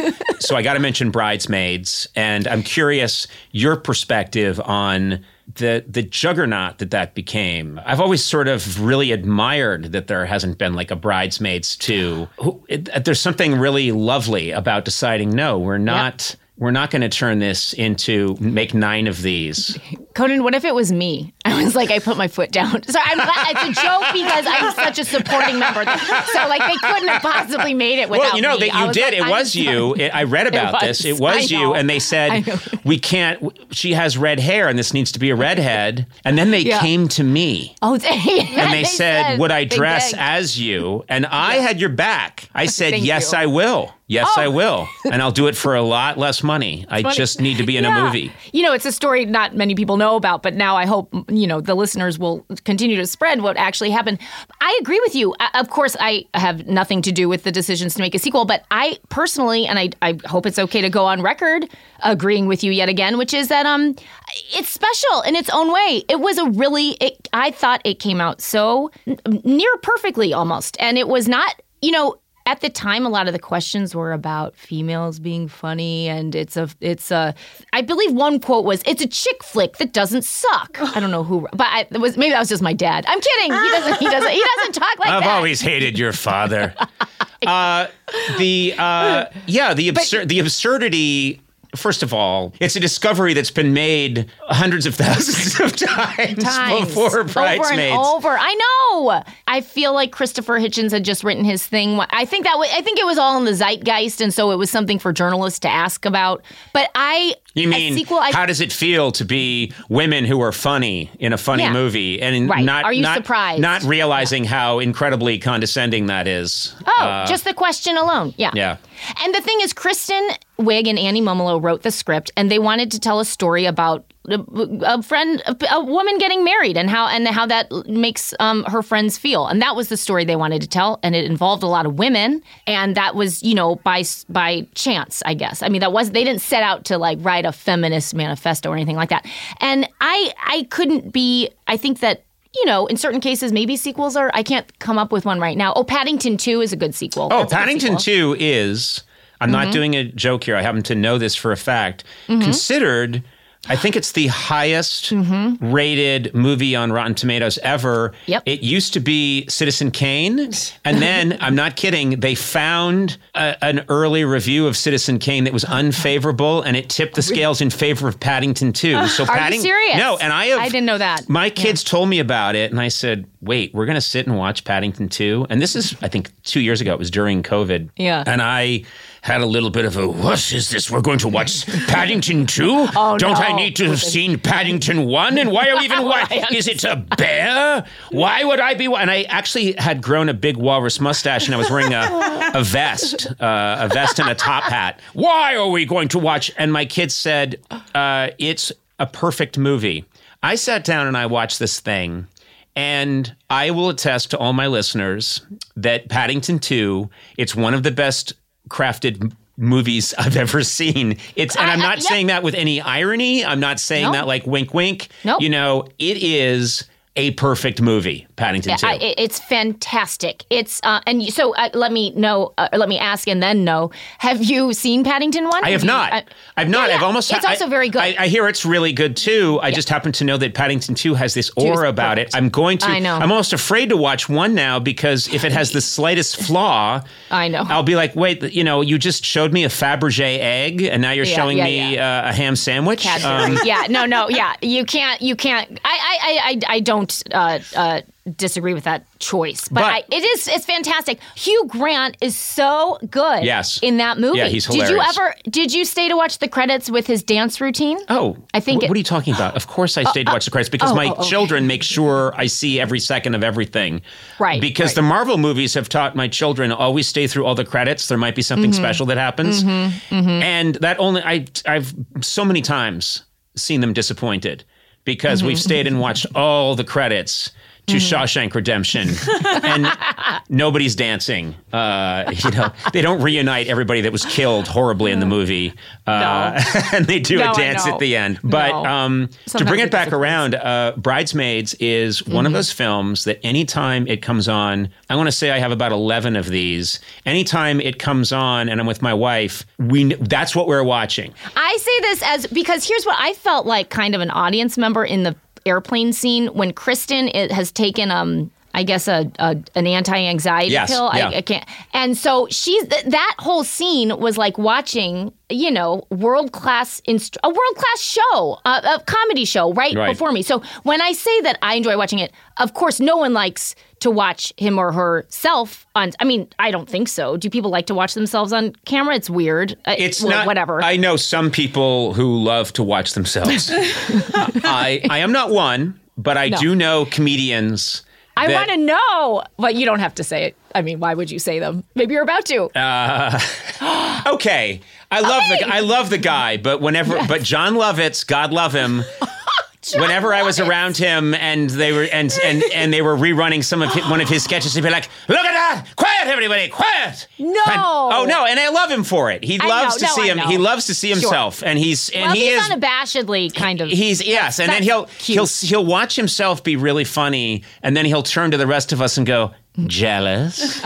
So I got to mention Bridesmaids, and I'm curious your perspective on the the juggernaut that that became. I've always sort of really admired that there hasn't been like a Bridesmaids two. It, there's something really lovely about deciding, no, we're not... Yep. We're not going to turn this into make nine of these. Conan, what if it was me? I was like, I put my foot down. So I'm glad it's a joke because I'm such a supporting member. So like they couldn't have possibly made it without me. Well, you know me. that you was did. Like, it was you. It, I read about it this. It was you, and they said we can't. She has red hair, and this needs to be a redhead. And then they yeah. came to me. Oh, yeah, and they, they said, said, "Would I dress as you?" And I yeah. had your back. I said, "Yes, you. I will." Yes, Oh. I will. And I'll do it for a lot less money. I funny. just need to be in Yeah. a movie. You know, it's a story not many people know about, but now I hope, you know, the listeners will continue to spread what actually happened. I agree with you. I, of course, I have nothing to do with the decisions to make a sequel, but I personally, and I, I hope it's okay to go on record agreeing with you yet again, which is that um, it's special in its own way. It was a really, it, I thought it came out so n- near perfectly almost. And it was not, you know, at the time, a lot of the questions were about females being funny, and it's a, it's a, I believe one quote was, "It's a chick flick that doesn't suck." I don't know who, but I, it was maybe that was just my dad. I'm kidding. He doesn't. He doesn't. He doesn't talk like I've that. always hated your father. uh, the uh, yeah, the absurd, the absurdity. First of all, it's a discovery that's been made hundreds of thousands of times, Times. before Bridesmaids. Over and over. I know. I feel like Christopher Hitchens had just written his thing. I think that w- I think it was all in the zeitgeist, and so it was something for journalists to ask about. But I, You a mean, sequel, I, how does it feel to be women who are funny in a funny Yeah. movie, and Right. not Are you not, surprised? not realizing how incredibly condescending that is? Oh, Uh, just the question alone. Yeah. yeah. And the thing is, Kristen Wiig and Annie Mumolo wrote the script, and they wanted to tell a story about a, a friend, a, a woman getting married, and how and how that makes um, her friends feel. And that was the story they wanted to tell, and it involved a lot of women. And that was, you know, by by chance, I guess. I mean, that was they didn't set out to like write a feminist manifesto or anything like that. And I I couldn't be. I think that. You know, in certain cases, maybe sequels are. I can't come up with one right now. Oh, Paddington two is a good sequel. Oh, That's a good Paddington sequel. two is, I'm Mm-hmm. not doing a joke here, I happen to know this for a fact, considered, I think it's the highest rated movie on Rotten Tomatoes ever. Yep. It used to be Citizen Kane, and then, I'm not kidding, they found a, an early review of Citizen Kane that was unfavorable, and it tipped the scales in favor of Paddington two. So Are you Padding- serious? No, and I have... I didn't know that. My kids told me about it, and I said, wait, we're going to sit and watch Paddington two? And this is, I think, two years ago. It was during COVID. Yeah. And I had a little bit of a, what is this? We're going to watch Paddington two? Oh, Don't no. I need to have seen Paddington one? And why are we even, why, is it a bear? Why would I be, and I actually had grown a big walrus mustache, and I was wearing a, a vest, uh, a vest and a top hat. Why are we going to watch? And my kids said, uh, it's a perfect movie. I sat down and I watched this thing, and I will attest to all my listeners that Paddington two, it's one of the best crafted m- movies I've ever seen. It's, and I- I'm I- not yep. saying that with any irony. I'm not saying No. that like wink, wink. Nope. You know, it is a perfect movie, Paddington two. I, it- it's fantastic. It's uh, and you- so uh, let me know. Uh, let me ask and then know. Have you seen Paddington one? I have you- not. uh, I've not. yeah, I've almost. It's I- also very good. I, I hear it's really good too. I just happen to know that Paddington two has this aura is about perfect. it. I'm going to. I know. I'm almost afraid to watch one now because if it has the slightest flaw, I know. I'll be like, wait, you know, you just showed me a Fabergé egg, and now you're Yeah, showing yeah, me yeah. Uh, a ham sandwich. Cadbury. Um, yeah, no, no, yeah. You can't. You can't. I, I, I, I I don't uh, uh, disagree with that choice, but, But- I, it is. It's fantastic. Hugh Grant is so good. Yes. in that movie. Yeah, he's Did you hilarious. ever? Did you stay to watch the credits with his dance routine? Oh, I think wh- it- what are you talking about? Of course, I stayed to watch the credits because oh, my oh, okay. children make sure I see every second of everything. Right, Because right. the Marvel movies have taught my children always stay through all the credits. There might be something Mm-hmm. special that happens, and that only I I've so many times seen them disappointed because Mm-hmm. we've stayed and watched all the credits to Shawshank Redemption, and nobody's dancing. Uh, you know, they don't reunite everybody that was killed horribly in the movie, uh, and they do No, a I dance know. at the end. But No. um, to Sometimes bring it it back disappoints. around, uh, Bridesmaids is one Mm-hmm. of those films that anytime it comes on, I want to say I have about eleven of these. Anytime it comes on, and I'm with my wife, we kn- that's what we're watching. I say this as because here's what I felt like kind of an audience member in the airplane scene when Kristen i- has taken um I guess a, a an anti-anxiety Yes, pill. yeah. I, I can't. And so she's th- that whole scene was like watching, you know, world class inst- a world class show, a, a comedy show right, Right. before me. So when I say that I enjoy watching it, of course, no one likes to watch him or herself on. I mean, I don't think so. Do people like to watch themselves on camera? It's weird. Uh, It's well, not whatever. I know some people who love to watch themselves. I I am not one, but I No. do know comedians. I that- want to know, but you don't have to say it. I mean, why would you say them? Maybe you're about to. Uh, okay. I love okay. the I love the guy, but whenever yes. but John Lovitz, God love him. John Whenever Lovitz. I was around him and they were and and, and they were rerunning some of his, one of his sketches, he'd be like, "Look at that! Quiet, everybody! Quiet!" No. And, oh no! And I love him for it. He I loves know, to no, see him. I know. He loves to see himself, sure. and he's and well, he he's is unabashedly kind of. He's yes, and then he'll cute. he'll he'll watch himself be really funny, and then he'll turn to the rest of us and go, "Jealous."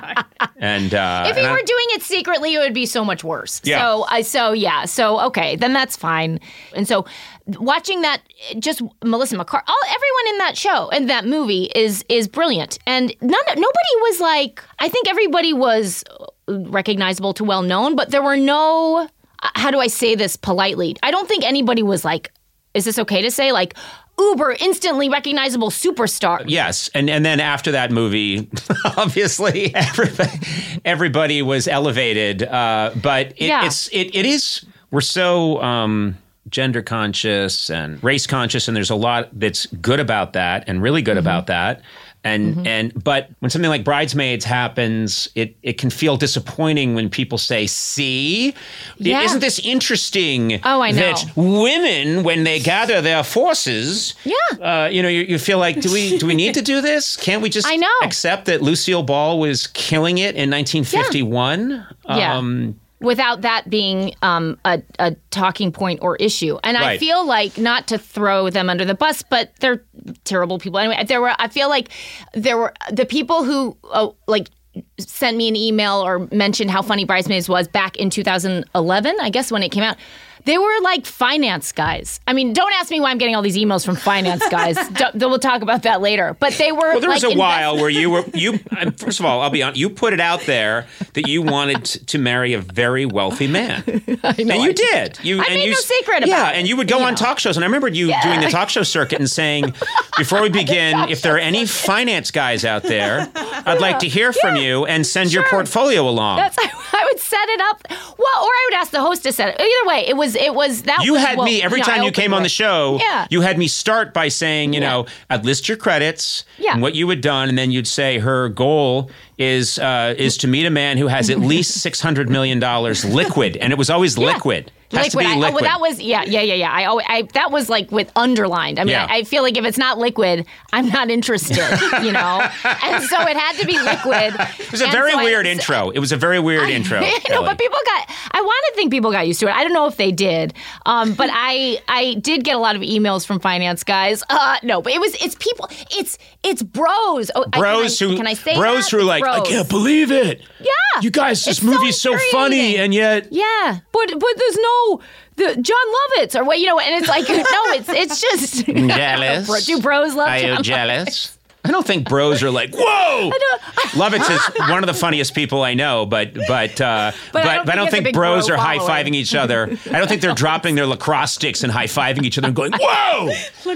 and uh, if he and were I'm, doing it secretly, it would be so much worse. Yeah. So I so yeah. So okay, then that's fine. And so watching that, just Melissa McCarthy, all everyone in that show and that movie is is brilliant, and none nobody was like. I think everybody was recognizable to well known, but there were no. How do I say this politely? I don't think anybody was like. Is this okay to say like? Uber instantly recognizable superstar. Yes, and and then after that movie, obviously everybody, everybody was elevated. Uh, but it, yeah. it's it it is we're so um, gender conscious and race conscious, and there's a lot that's good about that and really good mm-hmm. about that. And mm-hmm. and but when something like Bridesmaids happens, it, it can feel disappointing when people say, "See, yeah. isn't this interesting?" Oh, I know. That women, when they gather their forces, yeah, uh, you know, you, you feel like, do we do we need to do this? Can't we just I know. accept that Lucille Ball was killing it in nineteen fifty-one? Yeah. yeah. Um, Without that being um, a, a talking point or issue. And right. I feel like, not to throw them under the bus, but they're terrible people. Anyway, there were, I feel like there were the people who uh, like sent me an email or mentioned how funny Bridesmaids was back in two thousand eleven, I guess when it came out. They were like finance guys. I mean, don't ask me why I'm getting all these emails from finance guys. We'll talk about that later. But they were. Well, there was like a invest- while where you were you. First of all, I'll be honest. You put it out there that you wanted to marry a very wealthy man, I know, and you I did. You I and made you, no secret about yeah, it. and you would go you on know. talk shows. And I remember you yeah. doing the talk show circuit and saying, before we begin, if there are any finance guys out there, I'd like to hear from yeah. you and send sure. your portfolio along. That's I would set it up. Well, or I would ask the host to set it. Either way, it was it was that. You was, had well, me every you know, time I you came on it. the show. Yeah. You had me start by saying, you yeah. know, I'd list your credits yeah. and what you had done, and then you'd say her goal is uh, is to meet a man who has at least six hundred million dollars liquid, and it was always yeah. liquid. Has liquid. to be I, liquid. oh, well, that was yeah, yeah, yeah, yeah. I, always, I that was like with underlined. I mean, Yeah. I, I feel like if it's not liquid, I'm not interested. You know, and so it had to be liquid. It was a very so weird I, intro. It was a very weird I, intro. I know, Ellie. but people got. I want to think people got used to it. I don't know if they did, um, but I I did get a lot of emails from finance guys. Uh, no, but it was it's people. It's it's bros. Oh, Bros I, can I, who can I say bros that? who are like, bros. I can't believe it. Yeah, you guys, this It's so movie's so, funny, infuriating. and yet Yeah, but but there's no the John Lovitz or what you know, and it's like no, it's it's just jealous. Do bros love Are John you jealous? Lovitz? I don't think bros are like, whoa! Lovitz is one of the funniest people I know, but but uh, but, But I don't but I don't think he has a think big bros bro are high following. fiving each other. I don't think they're dropping their lacrosse sticks and high fiving each other and going, whoa!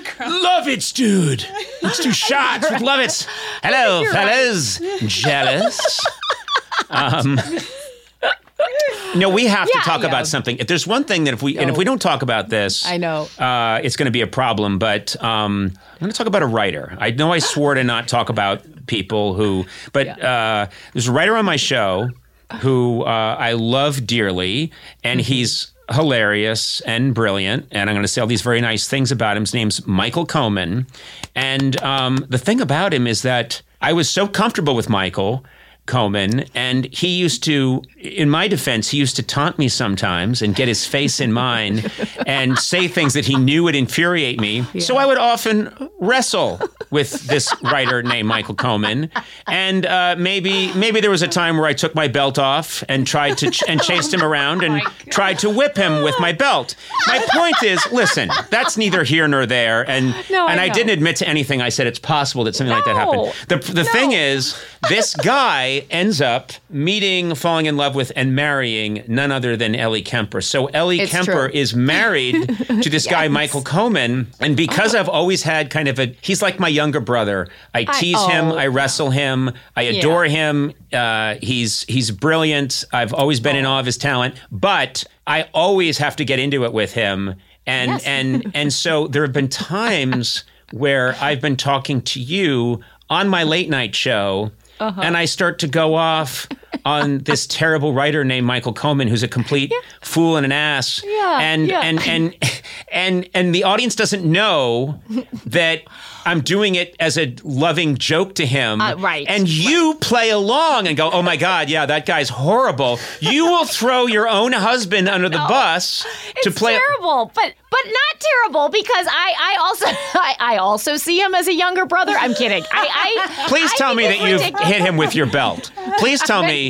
Lovitz, dude! Let's do shots with Lovitz. Hello, You're fellas. Jealous? Um, no, we have Yeah, to talk yeah. about something. If there's one thing that if we and if we don't talk about this, I know. uh, it's going to be a problem. But um, I'm going to talk about a writer. I know I swore to not talk about people who, but uh, there's a writer on my show who uh, I love dearly, and Mm-hmm. he's hilarious and brilliant. And I'm going to say all these very nice things about him. His name's Michael Coman, and um, the thing about him is that I was so comfortable with Michael Coman, and he used to, in my defense, he used to taunt me sometimes and get his face in mine and say things that he knew would infuriate me. Yeah. So I would often wrestle with this writer named Michael Coman, and uh, maybe maybe there was a time where I took my belt off and tried to ch- and chased him around and tried to whip him with my belt. My point is, listen, that's neither here nor there, and No, I and I, know. didn't admit to anything. I said it's possible that something like that No. happened. The the No. thing is, this guy ends up meeting, falling in love with, and marrying none other than Ellie Kemper. So Ellie It's Kemper true. is married to this guy, Yes. Michael Coman. And because I've always had kind of a, he's like my younger brother. I tease I- him, oh. I wrestle him, I adore him. Uh, he's he's brilliant. I've always been in awe of his talent, but I always have to get into it with him. And Yes. and and so there have been times where I've been talking to you on my late night show, uh-huh. and I start to go off on this terrible writer named Michael Coleman, who's a complete yeah. fool and an ass. Yeah, and, yeah. and and and and the audience doesn't know that I'm doing it as a loving joke to him. Uh, right. And you right. play along and go, oh my God, yeah, that guy's horrible. You will throw your own husband under the no, bus to it's play. It's terrible, but but not terrible because I, I also I, I also see him as a younger brother. I'm kidding. I, I Please I tell me that you hit him with your belt. Please tell me.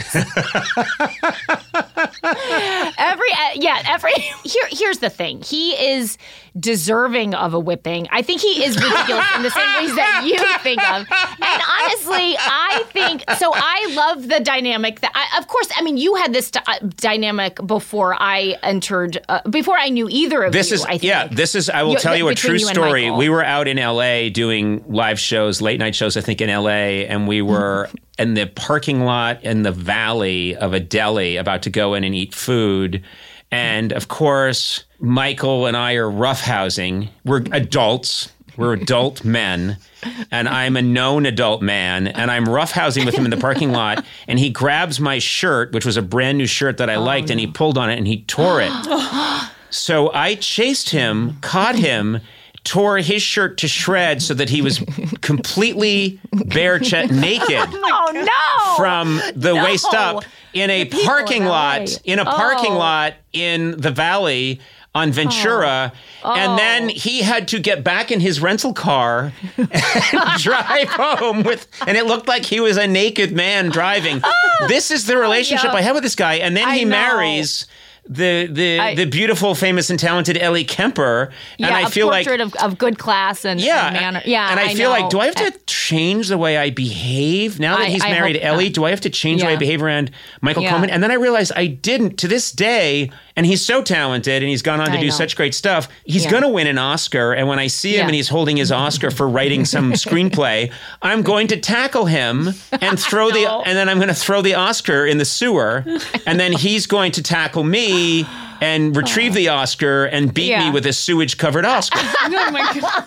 every uh, yeah every here here's the thing. He is deserving of a whipping. I think he is ridiculous in the same ways that you think of. And honestly, I think so. I love the dynamic that I, of course, I mean, you had this d- dynamic before I entered, uh, before I knew either of this you. Is, I think. Yeah, this is. I will you, tell you a true you story. We were out in L A doing live shows, late night shows, I think, in L A, and we were in the parking lot in the valley of a deli about to go in and eat food. And of course, Michael and I are roughhousing. We're adults. We're adult men. And I'm a known adult man. And I'm roughhousing with him in the parking lot. And he grabs my shirt, which was a brand new shirt that I oh, liked, no. and he pulled on it and he tore it. So I chased him, caught him, tore his shirt to shreds so that he was completely bare chest naked. Oh no! From the no. waist up in a the parking in lot, in a parking oh. lot in the valley on Ventura. Oh. Oh. And then he had to get back in his rental car and drive home with, and it looked like he was a naked man driving. Oh. This is the relationship yeah. I have with this guy. And then I he know. marries the the I, the beautiful, famous, and talented Ellie Kemper, and yeah, I feel a like portrait of, of good class and, yeah, and manner. Yeah, and I, I feel know. like, do I have to change the way I behave now that I, he's I married Ellie? not. Do I have to change yeah. the way I behave around Michael yeah. Coleman? And then I realized I didn't to this day. And he's so talented, and he's gone on to I do know. such great stuff. He's Yeah. going to win an Oscar, and when I see him Yeah. and he's holding his Oscar for writing some screenplay, I'm going to tackle him and throw no. the, and then I'm going to throw the Oscar in the sewer, and then he's going to tackle me and retrieve the Oscar and beat Yeah. me with a sewage-covered Oscar. Oh my God.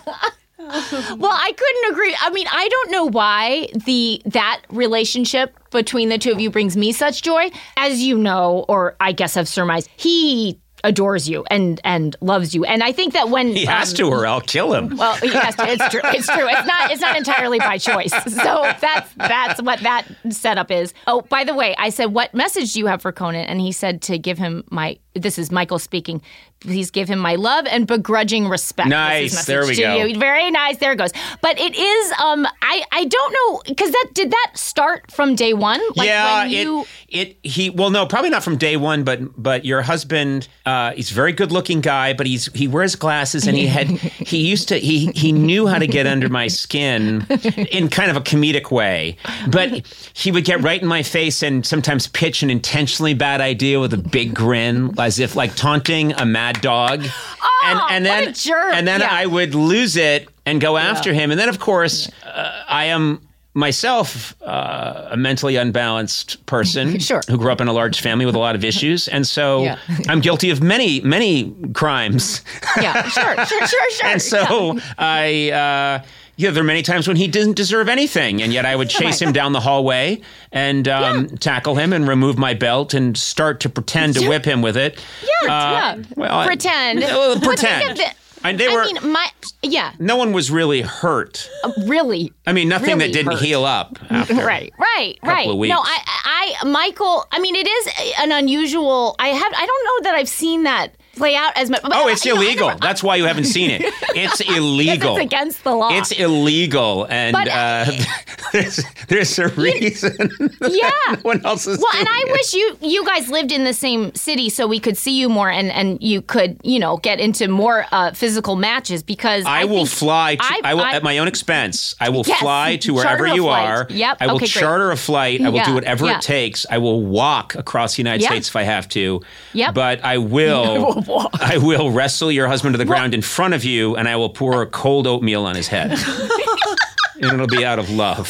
Well, I couldn't agree. I mean, I don't know why the that relationship between the two of you brings me such joy. As you know, or I guess I've surmised, he adores you and and loves you. And I think that when He has um, to, or I'll kill him. Well, he has to. It's true. It's true. It's not. It's not entirely by choice. So that's that's what that setup is. Oh, by the way, I said, "What message do you have for Conan?" And he said to give him my. This is Michael speaking. Please give him my love and begrudging respect. Nice. There we go. You. Very nice. There it goes. But it is. Um. I. I don't know because that did that start from day one. Like yeah. When you, it. It. He. Well, no, probably not from day one. But. But your husband. Uh, he's a very good-looking guy. But he's. He wears glasses, and he had. He used to. He. He knew how to get under my skin, in kind of a comedic way. But he would get right in my face and sometimes pitch an intentionally bad idea with a big grin, as if like taunting a mad dog. Oh, and, and then, what a jerk. And then Yeah. I would lose it and go after him. And then, of course, uh, I am myself uh, a mentally unbalanced person Sure. who grew up in a large family with a lot of issues. And so Yeah. I'm guilty of many, many crimes. Yeah. Sure. Sure. Sure. Sure. And so yeah. I... Uh, Yeah, there are many times when he didn't deserve anything, and yet I would chase him down the hallway and um, Yeah. tackle him and remove my belt and start to pretend to whip him with it. Yeah, Uh, yeah. Well, Pretend. I, well, But think pretend. of the- And they I were. mean, my yeah, no one was really hurt. uh, really. I mean, nothing really that didn't hurt. heal up after. Right, right, right. of weeks. No, I, I, Michael. I mean, it is an unusual. I have. I don't know that I've seen that play out as much. Oh, it's you know, I illegal. never- That's why you haven't seen it. It's illegal. It's against the law. It's illegal, and But, uh, there's there's a reason. Yeah. no one else is. Well, and doing I it. wish you you guys lived in the same city so we could see you more and, and you could, you know, get into more uh, physical matches because I, I will think fly. To, I- I, will I- at my own expense. I will Yes. fly to Charter wherever a you flight. are. Yep. I will Okay, great. charter a flight. I will Yeah. do whatever Yeah. it takes. I will walk across the United Yeah. States if I have to. Yep. But I will. I will wrestle your husband to the ground in front of you, and I will pour a cold oatmeal on his head. And it'll be out of love.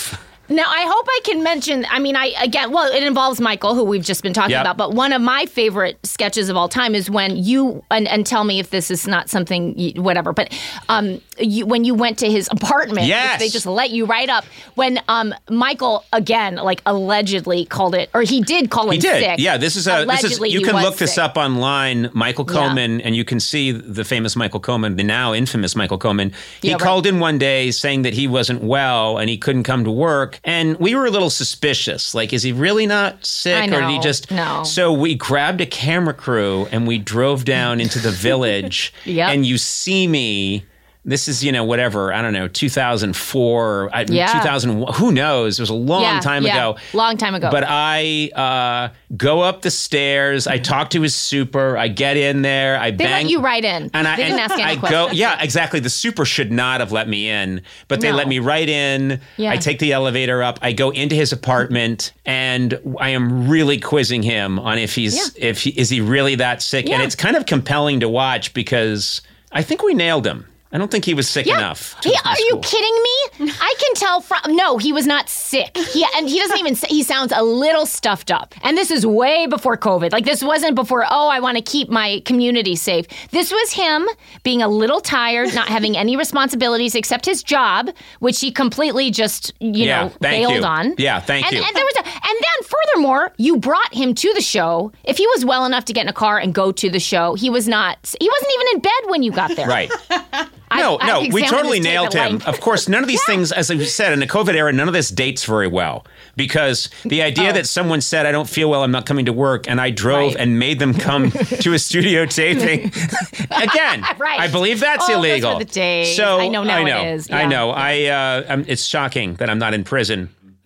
Now, I hope I can mention, I mean, I again, well, it involves Michael, who we've just been talking Yep. about, but one of my favorite sketches of all time is when you, and, and tell me if this is not something, you, whatever, but um, you, when you went to his apartment, Yes. which they just let you right up, when um, Michael, again, like allegedly called it, or he did call him He did. sick. Yeah, this is a. This is Allegedly, you he can was look this sick. up online. Michael Coleman, and you can see the famous Michael Coleman, the now infamous Michael Coleman. He Yeah, right. called in one day saying that he wasn't well and he couldn't come to work, and we were a little suspicious. Like, is he really not sick, I or did he know. just? No. So we grabbed a camera crew and we drove down into the village. Yep. And you see me. This is, you know, whatever, I don't know, two thousand four, I- Yeah. two thousand one, who knows? It was a long Yeah, time yeah. ago. Long time ago. But I uh, go up the stairs. I talk to his super. I get in there. I They bang. let you right in. And I, They didn't and ask any I questions. go, yeah, exactly. The super should not have let me in, but they No. let me right in. Yeah. I take the elevator up. I go into his apartment, and I am really quizzing him on if he's Yeah. if he, is he really that sick. And Yeah. it's kind of compelling to watch because I think we nailed him. I don't think he was sick Yeah. enough. to He, come to are you school. kidding me? I can tell from no, he was not sick. He and he doesn't even. He sounds a little stuffed up. And this is way before COVID. Like this wasn't before. Oh, I want to keep my community safe. This was him being a little tired, not having any responsibilities except his job, which he completely just you Yeah, know thank bailed you. on. Yeah, thank and, you. And there was a, and then furthermore, you brought him to the show. If he was well enough to get in a car and go to the show, he was not. He wasn't even in bed when you got there. Right. I- No, I no, we examined totally his tape nailed at him. length. Of course, none of these things, as I said, in the COVID era, none of this dates very well because the idea Oh. that someone said, I don't feel well, I'm not coming to work, and I drove Right. and made them come to a studio taping. Again, Right. I believe that's Oh, those illegal. were the days. So I know now I it know, is. I Yeah. know. I uh, I'm, it's shocking that I'm not in prison.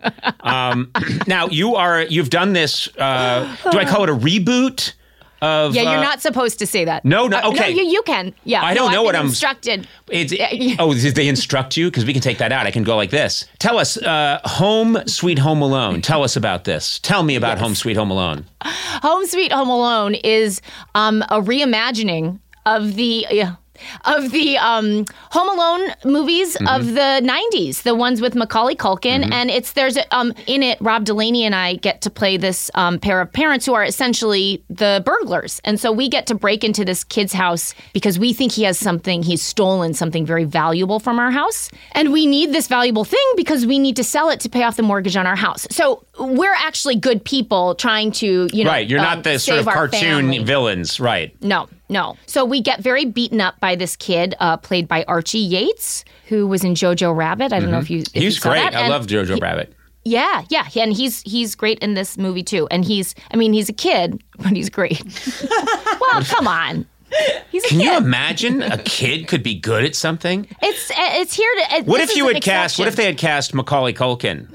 Um, now you are. You've done this. Uh, do I call it a reboot? Of, Yeah, you're uh, not supposed to say that. No, no, Uh, okay. no, you, you can. Yeah. I don't no, know I've what been I'm- instructed. It's, yeah. oh, did they instruct you? Because we can take that out. I can go like this. Tell us, uh, Home Sweet Home Alone. Tell us about this. Tell me about Home Sweet Home Alone. Home Sweet Home Alone is um, a reimagining of the. Yeah. Of the um, Home Alone movies Mm-hmm. of the nineties, the ones with Macaulay Culkin, and it's there's a, um, in it. Rob Delaney and I get to play this um, pair of parents who are essentially the burglars, and so we get to break into this kid's house because we think he has something. He's stolen something very valuable from our house, and we need this valuable thing because we need to sell it to pay off the mortgage on our house. So we're actually good people trying to, you know, Right. You're um, not the sort save of our cartoon family. villains. Right. No, no. So we get very beaten up by this kid, uh, played by Archie Yates, who was in Jojo Rabbit. I don't know if you. If you He's saw great. that. I And love Jojo he- Rabbit. Yeah, yeah, and he's he's great in this movie too. And he's, I mean, he's a kid, but he's great. Well, come on. He's a Can kid. you imagine a kid could be good at something? It's it's here to. What this if is you an had cast? What if exception. they had cast Macaulay Culkin,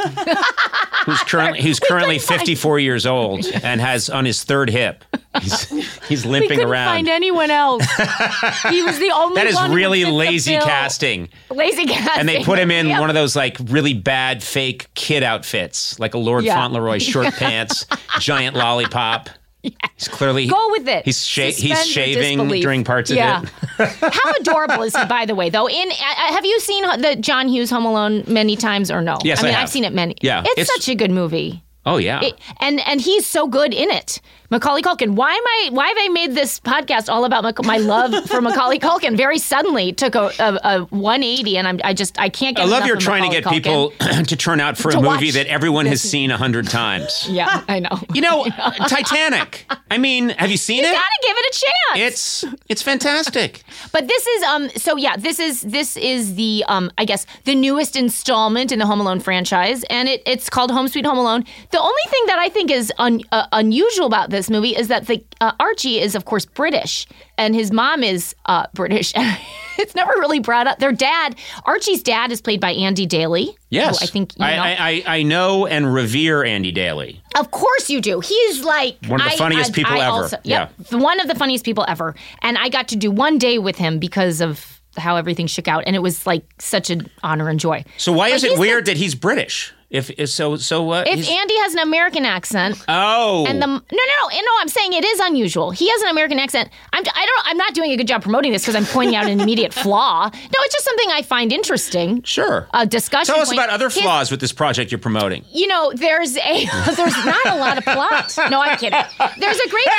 who's currently who's currently couldn't find- fifty-four years old and has on his third hip. He's, he's We limping couldn't around. find anyone else. He was the only That is one who really fit the lazy bill. casting. Lazy casting. And they put him in Yep. one of those like really bad fake kid outfits, like a Lord Yeah. Fauntleroy short pants, giant lollipop. He's clearly Go with it. He's sha- Suspend he's your shaving disbelief. during parts yeah. of it. How adorable is he, by the way? Though, in uh, have you seen the John Hughes Home Alone many times or no? Yes, I mean I have. I've seen it many. Yeah, it's, it's- such a good movie. Oh yeah. It, and and he's so good in it. Macaulay Culkin. Why am I? Why have I made this podcast all about Mac- my love for Macaulay Culkin? Very suddenly took a, a, a one eighty, and I'm I just I can't get. I love enough you're of trying to Macaulay get Culkin. people to turn out for To a movie watch that everyone has this- seen a hundred times. Yeah, I know. You know, Titanic. I mean, have you seen You it? gotta give it a chance. It's it's fantastic. But this is um so yeah, this is this is the um I guess the newest installment in the Home Alone franchise, and it, it's called Home Sweet Home Alone. The only thing that I think is un, uh, unusual about this movie is that the uh, Archie is of course British and his mom is uh, British. It's never really brought up. Their dad, Archie's dad, is played by Andy Daly. Yes, who I think you know. I, I I know and revere Andy Daly. Of course you do. He's like One of the I- funniest I- people I ever. also- yep, one of the funniest people ever. And I got to do one day with him because of how everything shook out, and it was like such an honor and joy. So why But is it he's weird the- that he's British? If, if so, so uh, If he's- Andy has an American accent, oh, and the no, no, no, no, I'm saying it is unusual. He has an American accent. I'm, I don't, I'm not doing a good job promoting this because I'm pointing out an immediate flaw. No, it's just something I find interesting. sure. A discussion. Tell us point. about other His- flaws with this project you're promoting. You know, there's a there's not a lot of plot. No, I'm kidding. There's a great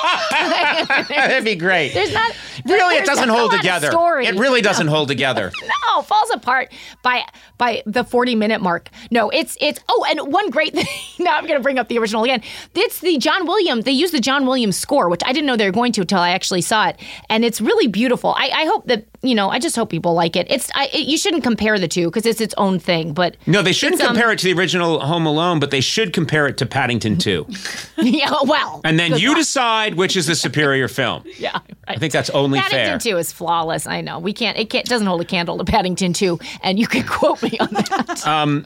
plot. That'd be great. There's not really, it there's doesn't not a hold lot of together. story. It really doesn't hold together. No, it falls apart by by the forty minute mark. No, it's it's oh, and one great thing. Now I'm going to bring up the original again. It's the John Williams. They use the John Williams score, which I didn't know they were going to until I actually saw it, and it's really beautiful. I, I hope that you know. I just hope people like it. It's I, it, you shouldn't compare the two because it's its own thing. But No, they shouldn't it's, um, compare it to the original Home Alone, but they should compare it to Paddington two. yeah, well, And then good you luck. decide which is the superior film. Yeah, right. I think that's only Paddington fair. two is flawless. I know we can't. It can't, doesn't hold a candle to Paddington two, and you can quote me on that. Um,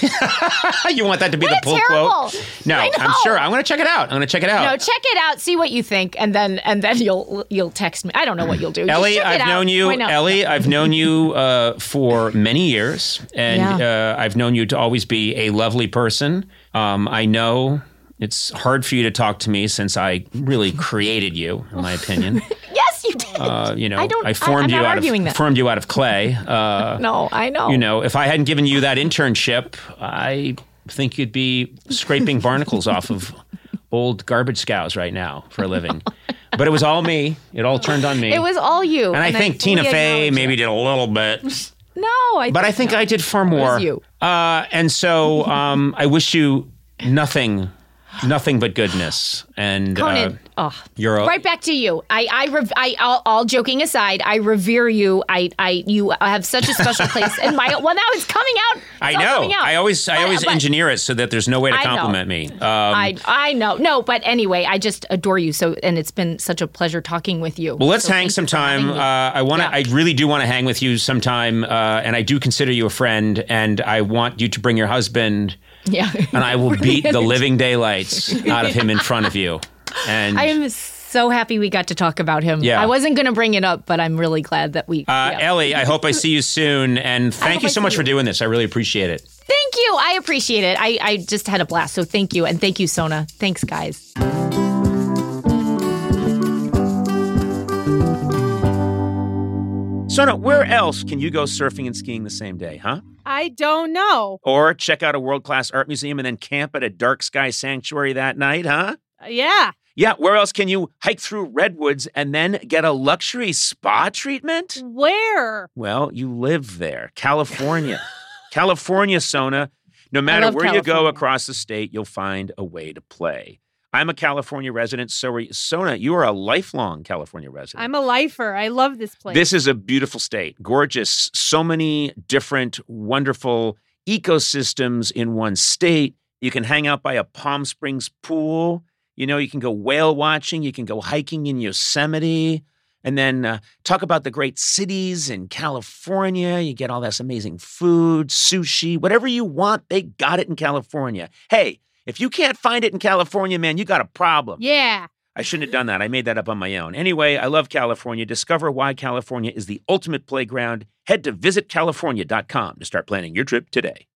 you want that to be What the a pull terrible- quote? No, I know. I'm sure. I'm going to check it out. I'm going to check it out. No, check it out. See what you think, and then and then you'll you'll text me. I don't know what you'll do. Just Ellie, check it I've out. known you. Why not? Ellie, I've known you uh, for many years, and uh, I've known you to always be a lovely person. Um, I know it's hard for you to talk to me since I really created you, in my opinion. Yes, you did. Uh, you know, I don't. I formed I, I'm you not out arguing of that. formed you out of clay. Uh, No, I know. You know, if I hadn't given you that internship, I think you'd be scraping barnacles off of old garbage scows right now for a living. But it was all me. It all turned on me. It was all you. and I think Tina fully Fey acknowledge maybe it. did a little bit. No, I. But I think I did far more. you. Uh, and so um, I wish you nothing, nothing but goodness. And Conan. uh, oh. you're a, Right back to you. I, I, rev- I all, all joking aside, I revere you. I, I, you have such a special place in my. Well, now it's coming out. It's I all know. coming out. I always, I But- always but- engineer it so that there's no way to I know. compliment me. Um, I, I know. No, but anyway, I just adore you. So, and it's been such a pleasure talking with you. Well, let's So hang thank you for sometime. having me. Uh, I want to. Yeah. I really do want to hang with you sometime, uh, and I do consider you a friend. And I want you to bring your husband, yeah. and I will beat the living daylights out of him in front of you. And I am so happy we got to talk about him. Yeah. I wasn't going to bring it up, but I'm really glad that we. uh, yeah. Ellie, I hope I see you soon. And thank hope you I so see much you. for doing this. I really appreciate it. Thank you. I appreciate it. I, I just had a blast. So thank you. And thank you, Sona. Thanks, guys. Sona, where else can you go surfing and skiing the same day, huh? I don't know. Or check out a world-class art museum and then camp at a dark sky sanctuary that night, huh? Uh, yeah. Yeah, where else can you hike through redwoods and then get a luxury spa treatment? Where? Well, you live there, California. California, Sona. No matter love where you go California. across the state, you'll find a way to play. I'm a California resident, so are you. Sona, you are a lifelong California resident. I'm a lifer. I love this place. This is a beautiful state, gorgeous, so many different wonderful ecosystems in one state. You can hang out by a Palm Springs pool. You know, you can go whale watching. You can go hiking in Yosemite. And then uh, talk about the great cities in California. You get all this amazing food, sushi, whatever you want, they got it in California. Hey, if you can't find it in California, man, you got a problem. Yeah. I shouldn't have done that. I made that up on my own. Anyway, I love California. Discover why California is the ultimate playground. Head to visit california dot com to start planning your trip today.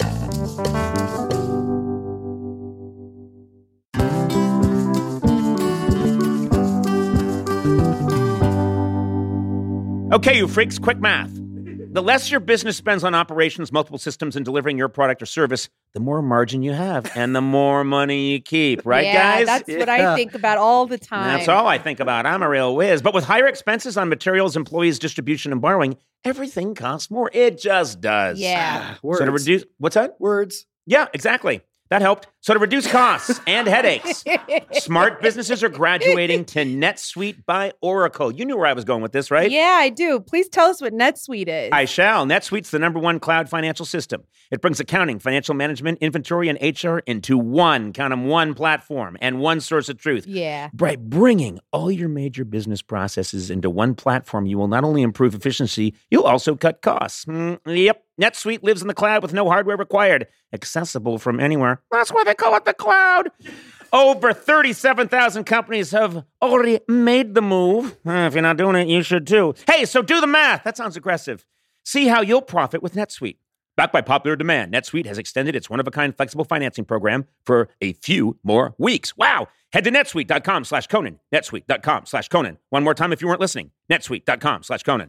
Okay, you freaks, quick math. The less your business spends on operations, multiple systems, and delivering your product or service, the more margin you have and the more money you keep. Right, yeah, guys? that's what Yeah. I think about all the time. That's all I think about. I'm a real whiz. But with higher expenses on materials, employees, distribution, and borrowing, everything costs more. It just does. Yeah. Words. So to reduce, what's that? Words. Yeah, exactly. That helped. So to reduce costs and headaches, smart businesses are graduating to NetSuite by Oracle. You knew where I was going with this, right? Yeah, I do. Please tell us what NetSuite is. I shall. NetSuite's the number one cloud financial system. It brings accounting, financial management, inventory, and H R into one, count 'em, one platform and one source of truth. yeah. By bringing all your major business processes into one platform, you will not only improve efficiency, you'll also cut costs. Mm, yep. NetSuite lives in the cloud with no hardware required, accessible from anywhere. That's why they call it the cloud. Over thirty-seven thousand companies have already made the move. Uh, if you're not doing it, you should too. Hey, so do the math. That sounds aggressive. See how you'll profit with NetSuite. Backed by popular demand, NetSuite has extended its one-of-a-kind flexible financing program for a few more weeks. Wow! Head to netsuite.com slash Conan. netsuite.com slash Conan. One more time if you weren't listening. netsuite.com slash Conan.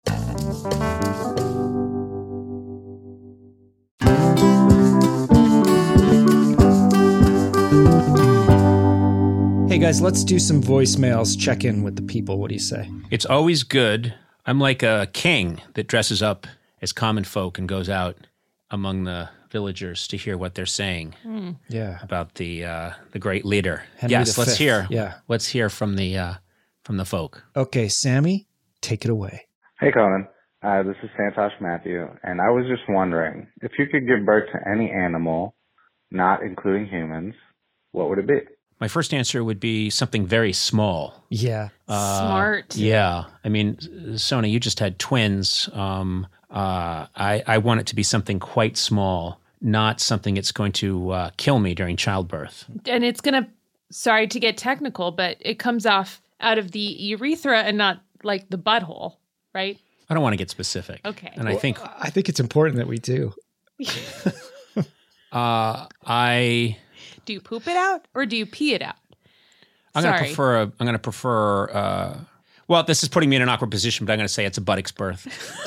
Hey guys, let's do some voicemails, check in with the people. What do you say? It's always good. I'm like a king that dresses up as common folk and goes out among the villagers to hear what they're saying Mm. Yeah. about the uh, the great leader. Henry yes, the let's Fifth. hear. Yeah. Let's hear from the uh, from the folk. Okay, Sammy, take it away. Hey, Conan. Uh, this is Santosh Matthew, and I was just wondering, if you could give birth to any animal, not including humans, what would it be? My first answer would be something very small. Yeah. Uh, Smart. Yeah. I mean, Sona, you just had twins. Um, uh, I, I want it to be something quite small, not something that's going to uh, kill me during childbirth. And it's going to, sorry to get technical, but it comes off out of the urethra and not like the butthole, right? I don't want to get specific. Okay. And I think I think it's important that we do. uh, I Do you poop it out or do you pee it out? I'm going to Sorry. prefer. A, I'm going to prefer. Uh, well, this is putting me in an awkward position, but I'm going to say it's a buttocks birth.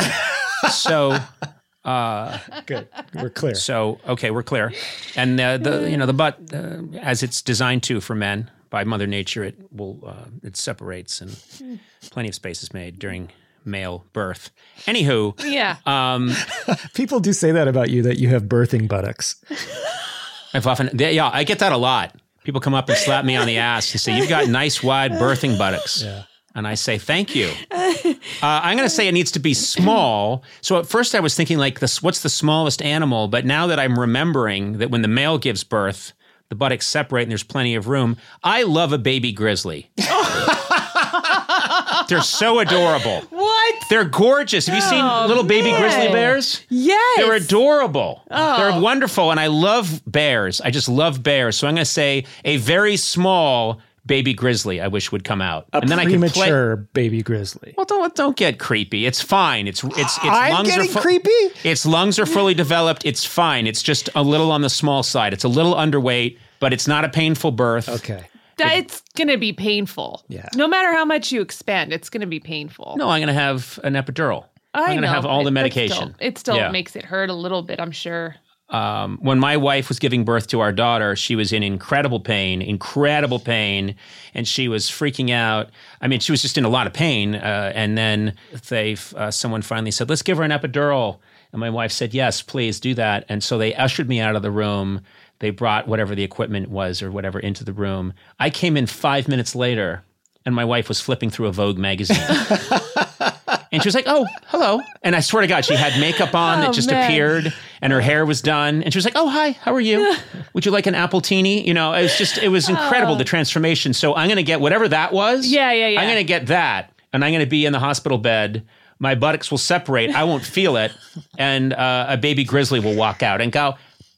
so. Uh, Good. We're clear. So okay, we're clear. And uh, the you know the butt, uh, as it's designed to for men by Mother Nature, it will uh, it separates and plenty of space is made during male birth. Anywho, Yeah. um, People do say that about you, that you have birthing buttocks. I've often they, yeah I get that a lot. People come up and slap me on the ass and say you've got nice wide birthing buttocks. Yeah. And I say, thank you. Uh, I'm going to say it needs to be small. So at first I was thinking like, this, what's the smallest animal? But now that I'm remembering that when the male gives birth, the buttocks separate and there's plenty of room, I love a baby grizzly. They're so adorable. What? They're gorgeous. Have you seen Oh, little baby man. grizzly bears? Yes. They're adorable. Oh. They're wonderful. And I love bears. I just love bears. So I'm going to say a very small baby grizzly, I wish would come out. A and then I can play. premature baby grizzly. Well, don't don't get creepy. It's fine. It's it's its I'm lungs getting are fu- creepy? Its lungs are fully developed. It's fine. It's just a little on the small side. It's a little underweight, but it's not a painful birth. Okay. That it's going to be painful. Yeah. No matter how much you expand, it's going to be painful. No, I'm going to have an epidural. I I'm going to know, have all the but medication. Still, it still Yeah. makes it hurt a little bit, I'm sure. Um, when my wife was giving birth to our daughter, she was in incredible pain, incredible pain, and she was freaking out. I mean, she was just in a lot of pain. Uh, and then they, uh, someone finally said, "Let's give her an epidural." And my wife said, "Yes, please do that." And so they ushered me out of the room. They brought whatever the equipment was or whatever into the room. I came in five minutes later, and my wife was flipping through a Vogue magazine. And she was like, "Oh, hello." And I swear to God, she had makeup on Oh, that just man. appeared and her hair was done. And she was like, "Oh, hi, how are you? Would you like an appletini?" You know, it was just, it was incredible, the transformation. So I'm going to get whatever that was. Yeah, yeah, yeah. I'm going to get that. And I'm going to be in the hospital bed. My buttocks will separate. I won't feel it. And uh, a baby grizzly will walk out and go,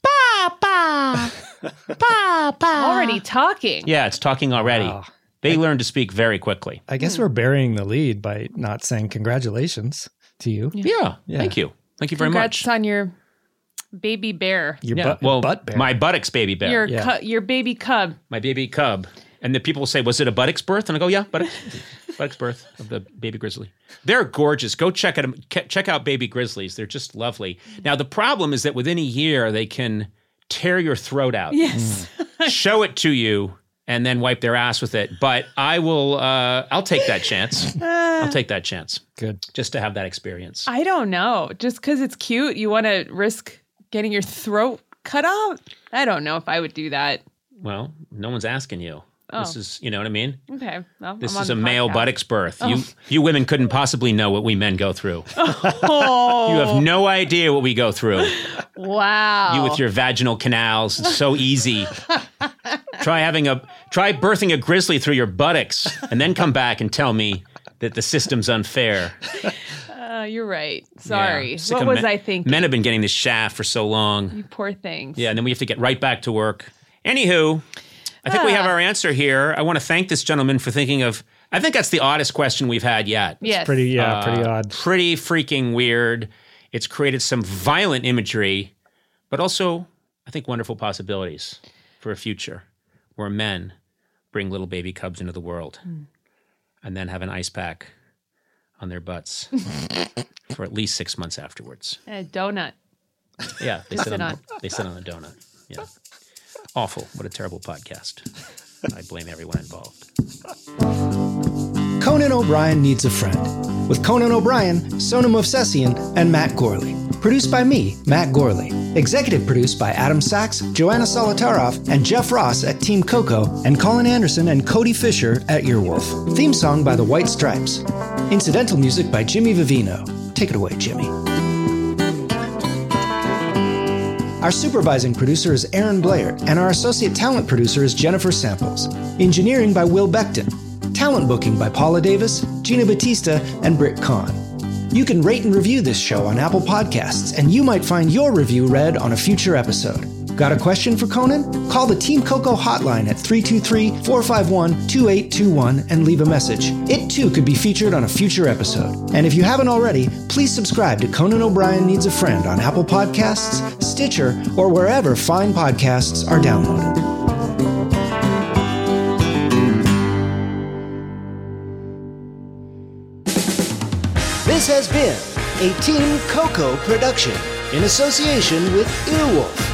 "Papa, Papa." Already talking. Yeah, it's talking already. Wow. They learn to speak very quickly. I guess we're burying the lead by not saying congratulations to you. Yeah, Yeah. thank you. Thank you very Congrats much. on your baby bear. Your Yeah, butt, well, butt bear. my buttocks baby bear. Your Yeah. cu- your baby cub. my baby cub. And the people will say, "Was it a buttocks birth?" And I go, "Yeah, buttocks, buttocks birth of the baby grizzly." They're gorgeous. Go check out check out baby grizzlies. They're just lovely. Now the problem is that within a year they can tear your throat out, Yes. show it to you, and then wipe their ass with it. But I will. Uh, I'll take that chance. I'll take that chance Good. just to have that experience. I don't know. Just because it's cute, you want to risk getting your throat cut out? I don't know if I would do that. Well, no one's asking you. This Oh. is, you know what I mean? Okay. Well, This I'm is on a the male podcast. buttocks birth. You you women couldn't possibly know what we men go through. Oh, You have no idea what we go through. wow. You with your vaginal canals. It's so easy. Try having a try birthing a grizzly through your buttocks and then come back and tell me that the system's unfair. Uh, you're right. Sorry. Yeah. Sick What of was men- I thinking? Men have been getting this shaft for so long. You poor things. Yeah, and then we have to get right back to work. Anywho, I think we have our answer here. I want to thank this gentleman for thinking of, I think that's the oddest question we've had yet. Yes. Pretty, yeah, Uh, pretty odd. Pretty freaking weird. It's created some violent imagery, but also, I think, wonderful possibilities for a future where men bring little baby cubs into the world mm. and then have an ice pack on their butts for at least six months afterwards. A donut. Yeah, they sit on, on. they sit on a donut. Yeah, awful. What a terrible podcast. I blame everyone involved. Conan O'Brien Needs a Friend, with Conan O'Brien, Sonam Movsesian, and Matt Gorley. Produced by me, Matt Gorley. Executive produced by Adam Sachs, Joanna Solotaroff, and Jeff Ross at Team Coco, and Colin Anderson and Cody Fisher at Earwolf. Theme song by The White Stripes. Incidental music by Jimmy Vivino. Take it away, Jimmy. Our supervising producer is Aaron Blair, and our associate talent producer is Jennifer Samples. Engineering by Will Beckton. Talent booking by Paula Davis, Gina Batista, and Britt Kahn. You can rate and review this show on Apple Podcasts, and you might find your review read on a future episode. Got a question for Conan? Call the Team Coco hotline at three two three, four five one, two eight two one and leave a message. It too could be featured on a future episode. And if you haven't already, please subscribe to Conan O'Brien Needs a Friend on Apple Podcasts, Stitcher, or wherever fine podcasts are downloaded. This has been a Team Coco production in association with Earwolf.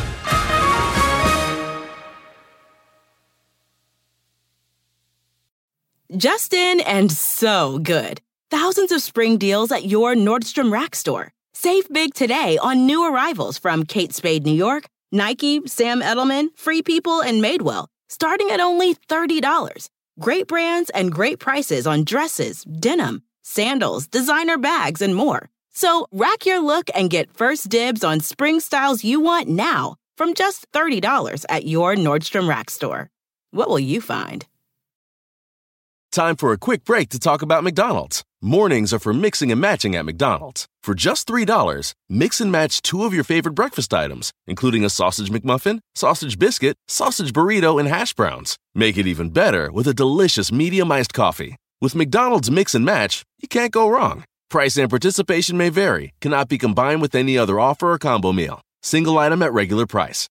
Just in and so good. Thousands of spring deals at your Nordstrom Rack store. Save big today on new arrivals from Kate Spade New York, Nike, Sam Edelman, Free People, and Madewell, starting at only thirty dollars. Great brands and great prices on dresses, denim, sandals, designer bags, and more. So rack your look and get first dibs on spring styles you want now from just thirty dollars at your Nordstrom Rack store. What will you find? Time for a quick break to talk about McDonald's. Mornings are for mixing and matching at McDonald's. For just three dollars, mix and match two of your favorite breakfast items, including a sausage McMuffin, sausage biscuit, sausage burrito, and hash browns. Make it even better with a delicious medium iced coffee. With McDonald's Mix and Match, you can't go wrong. Price and participation may vary, cannot be combined with any other offer or combo meal. Single item at regular price.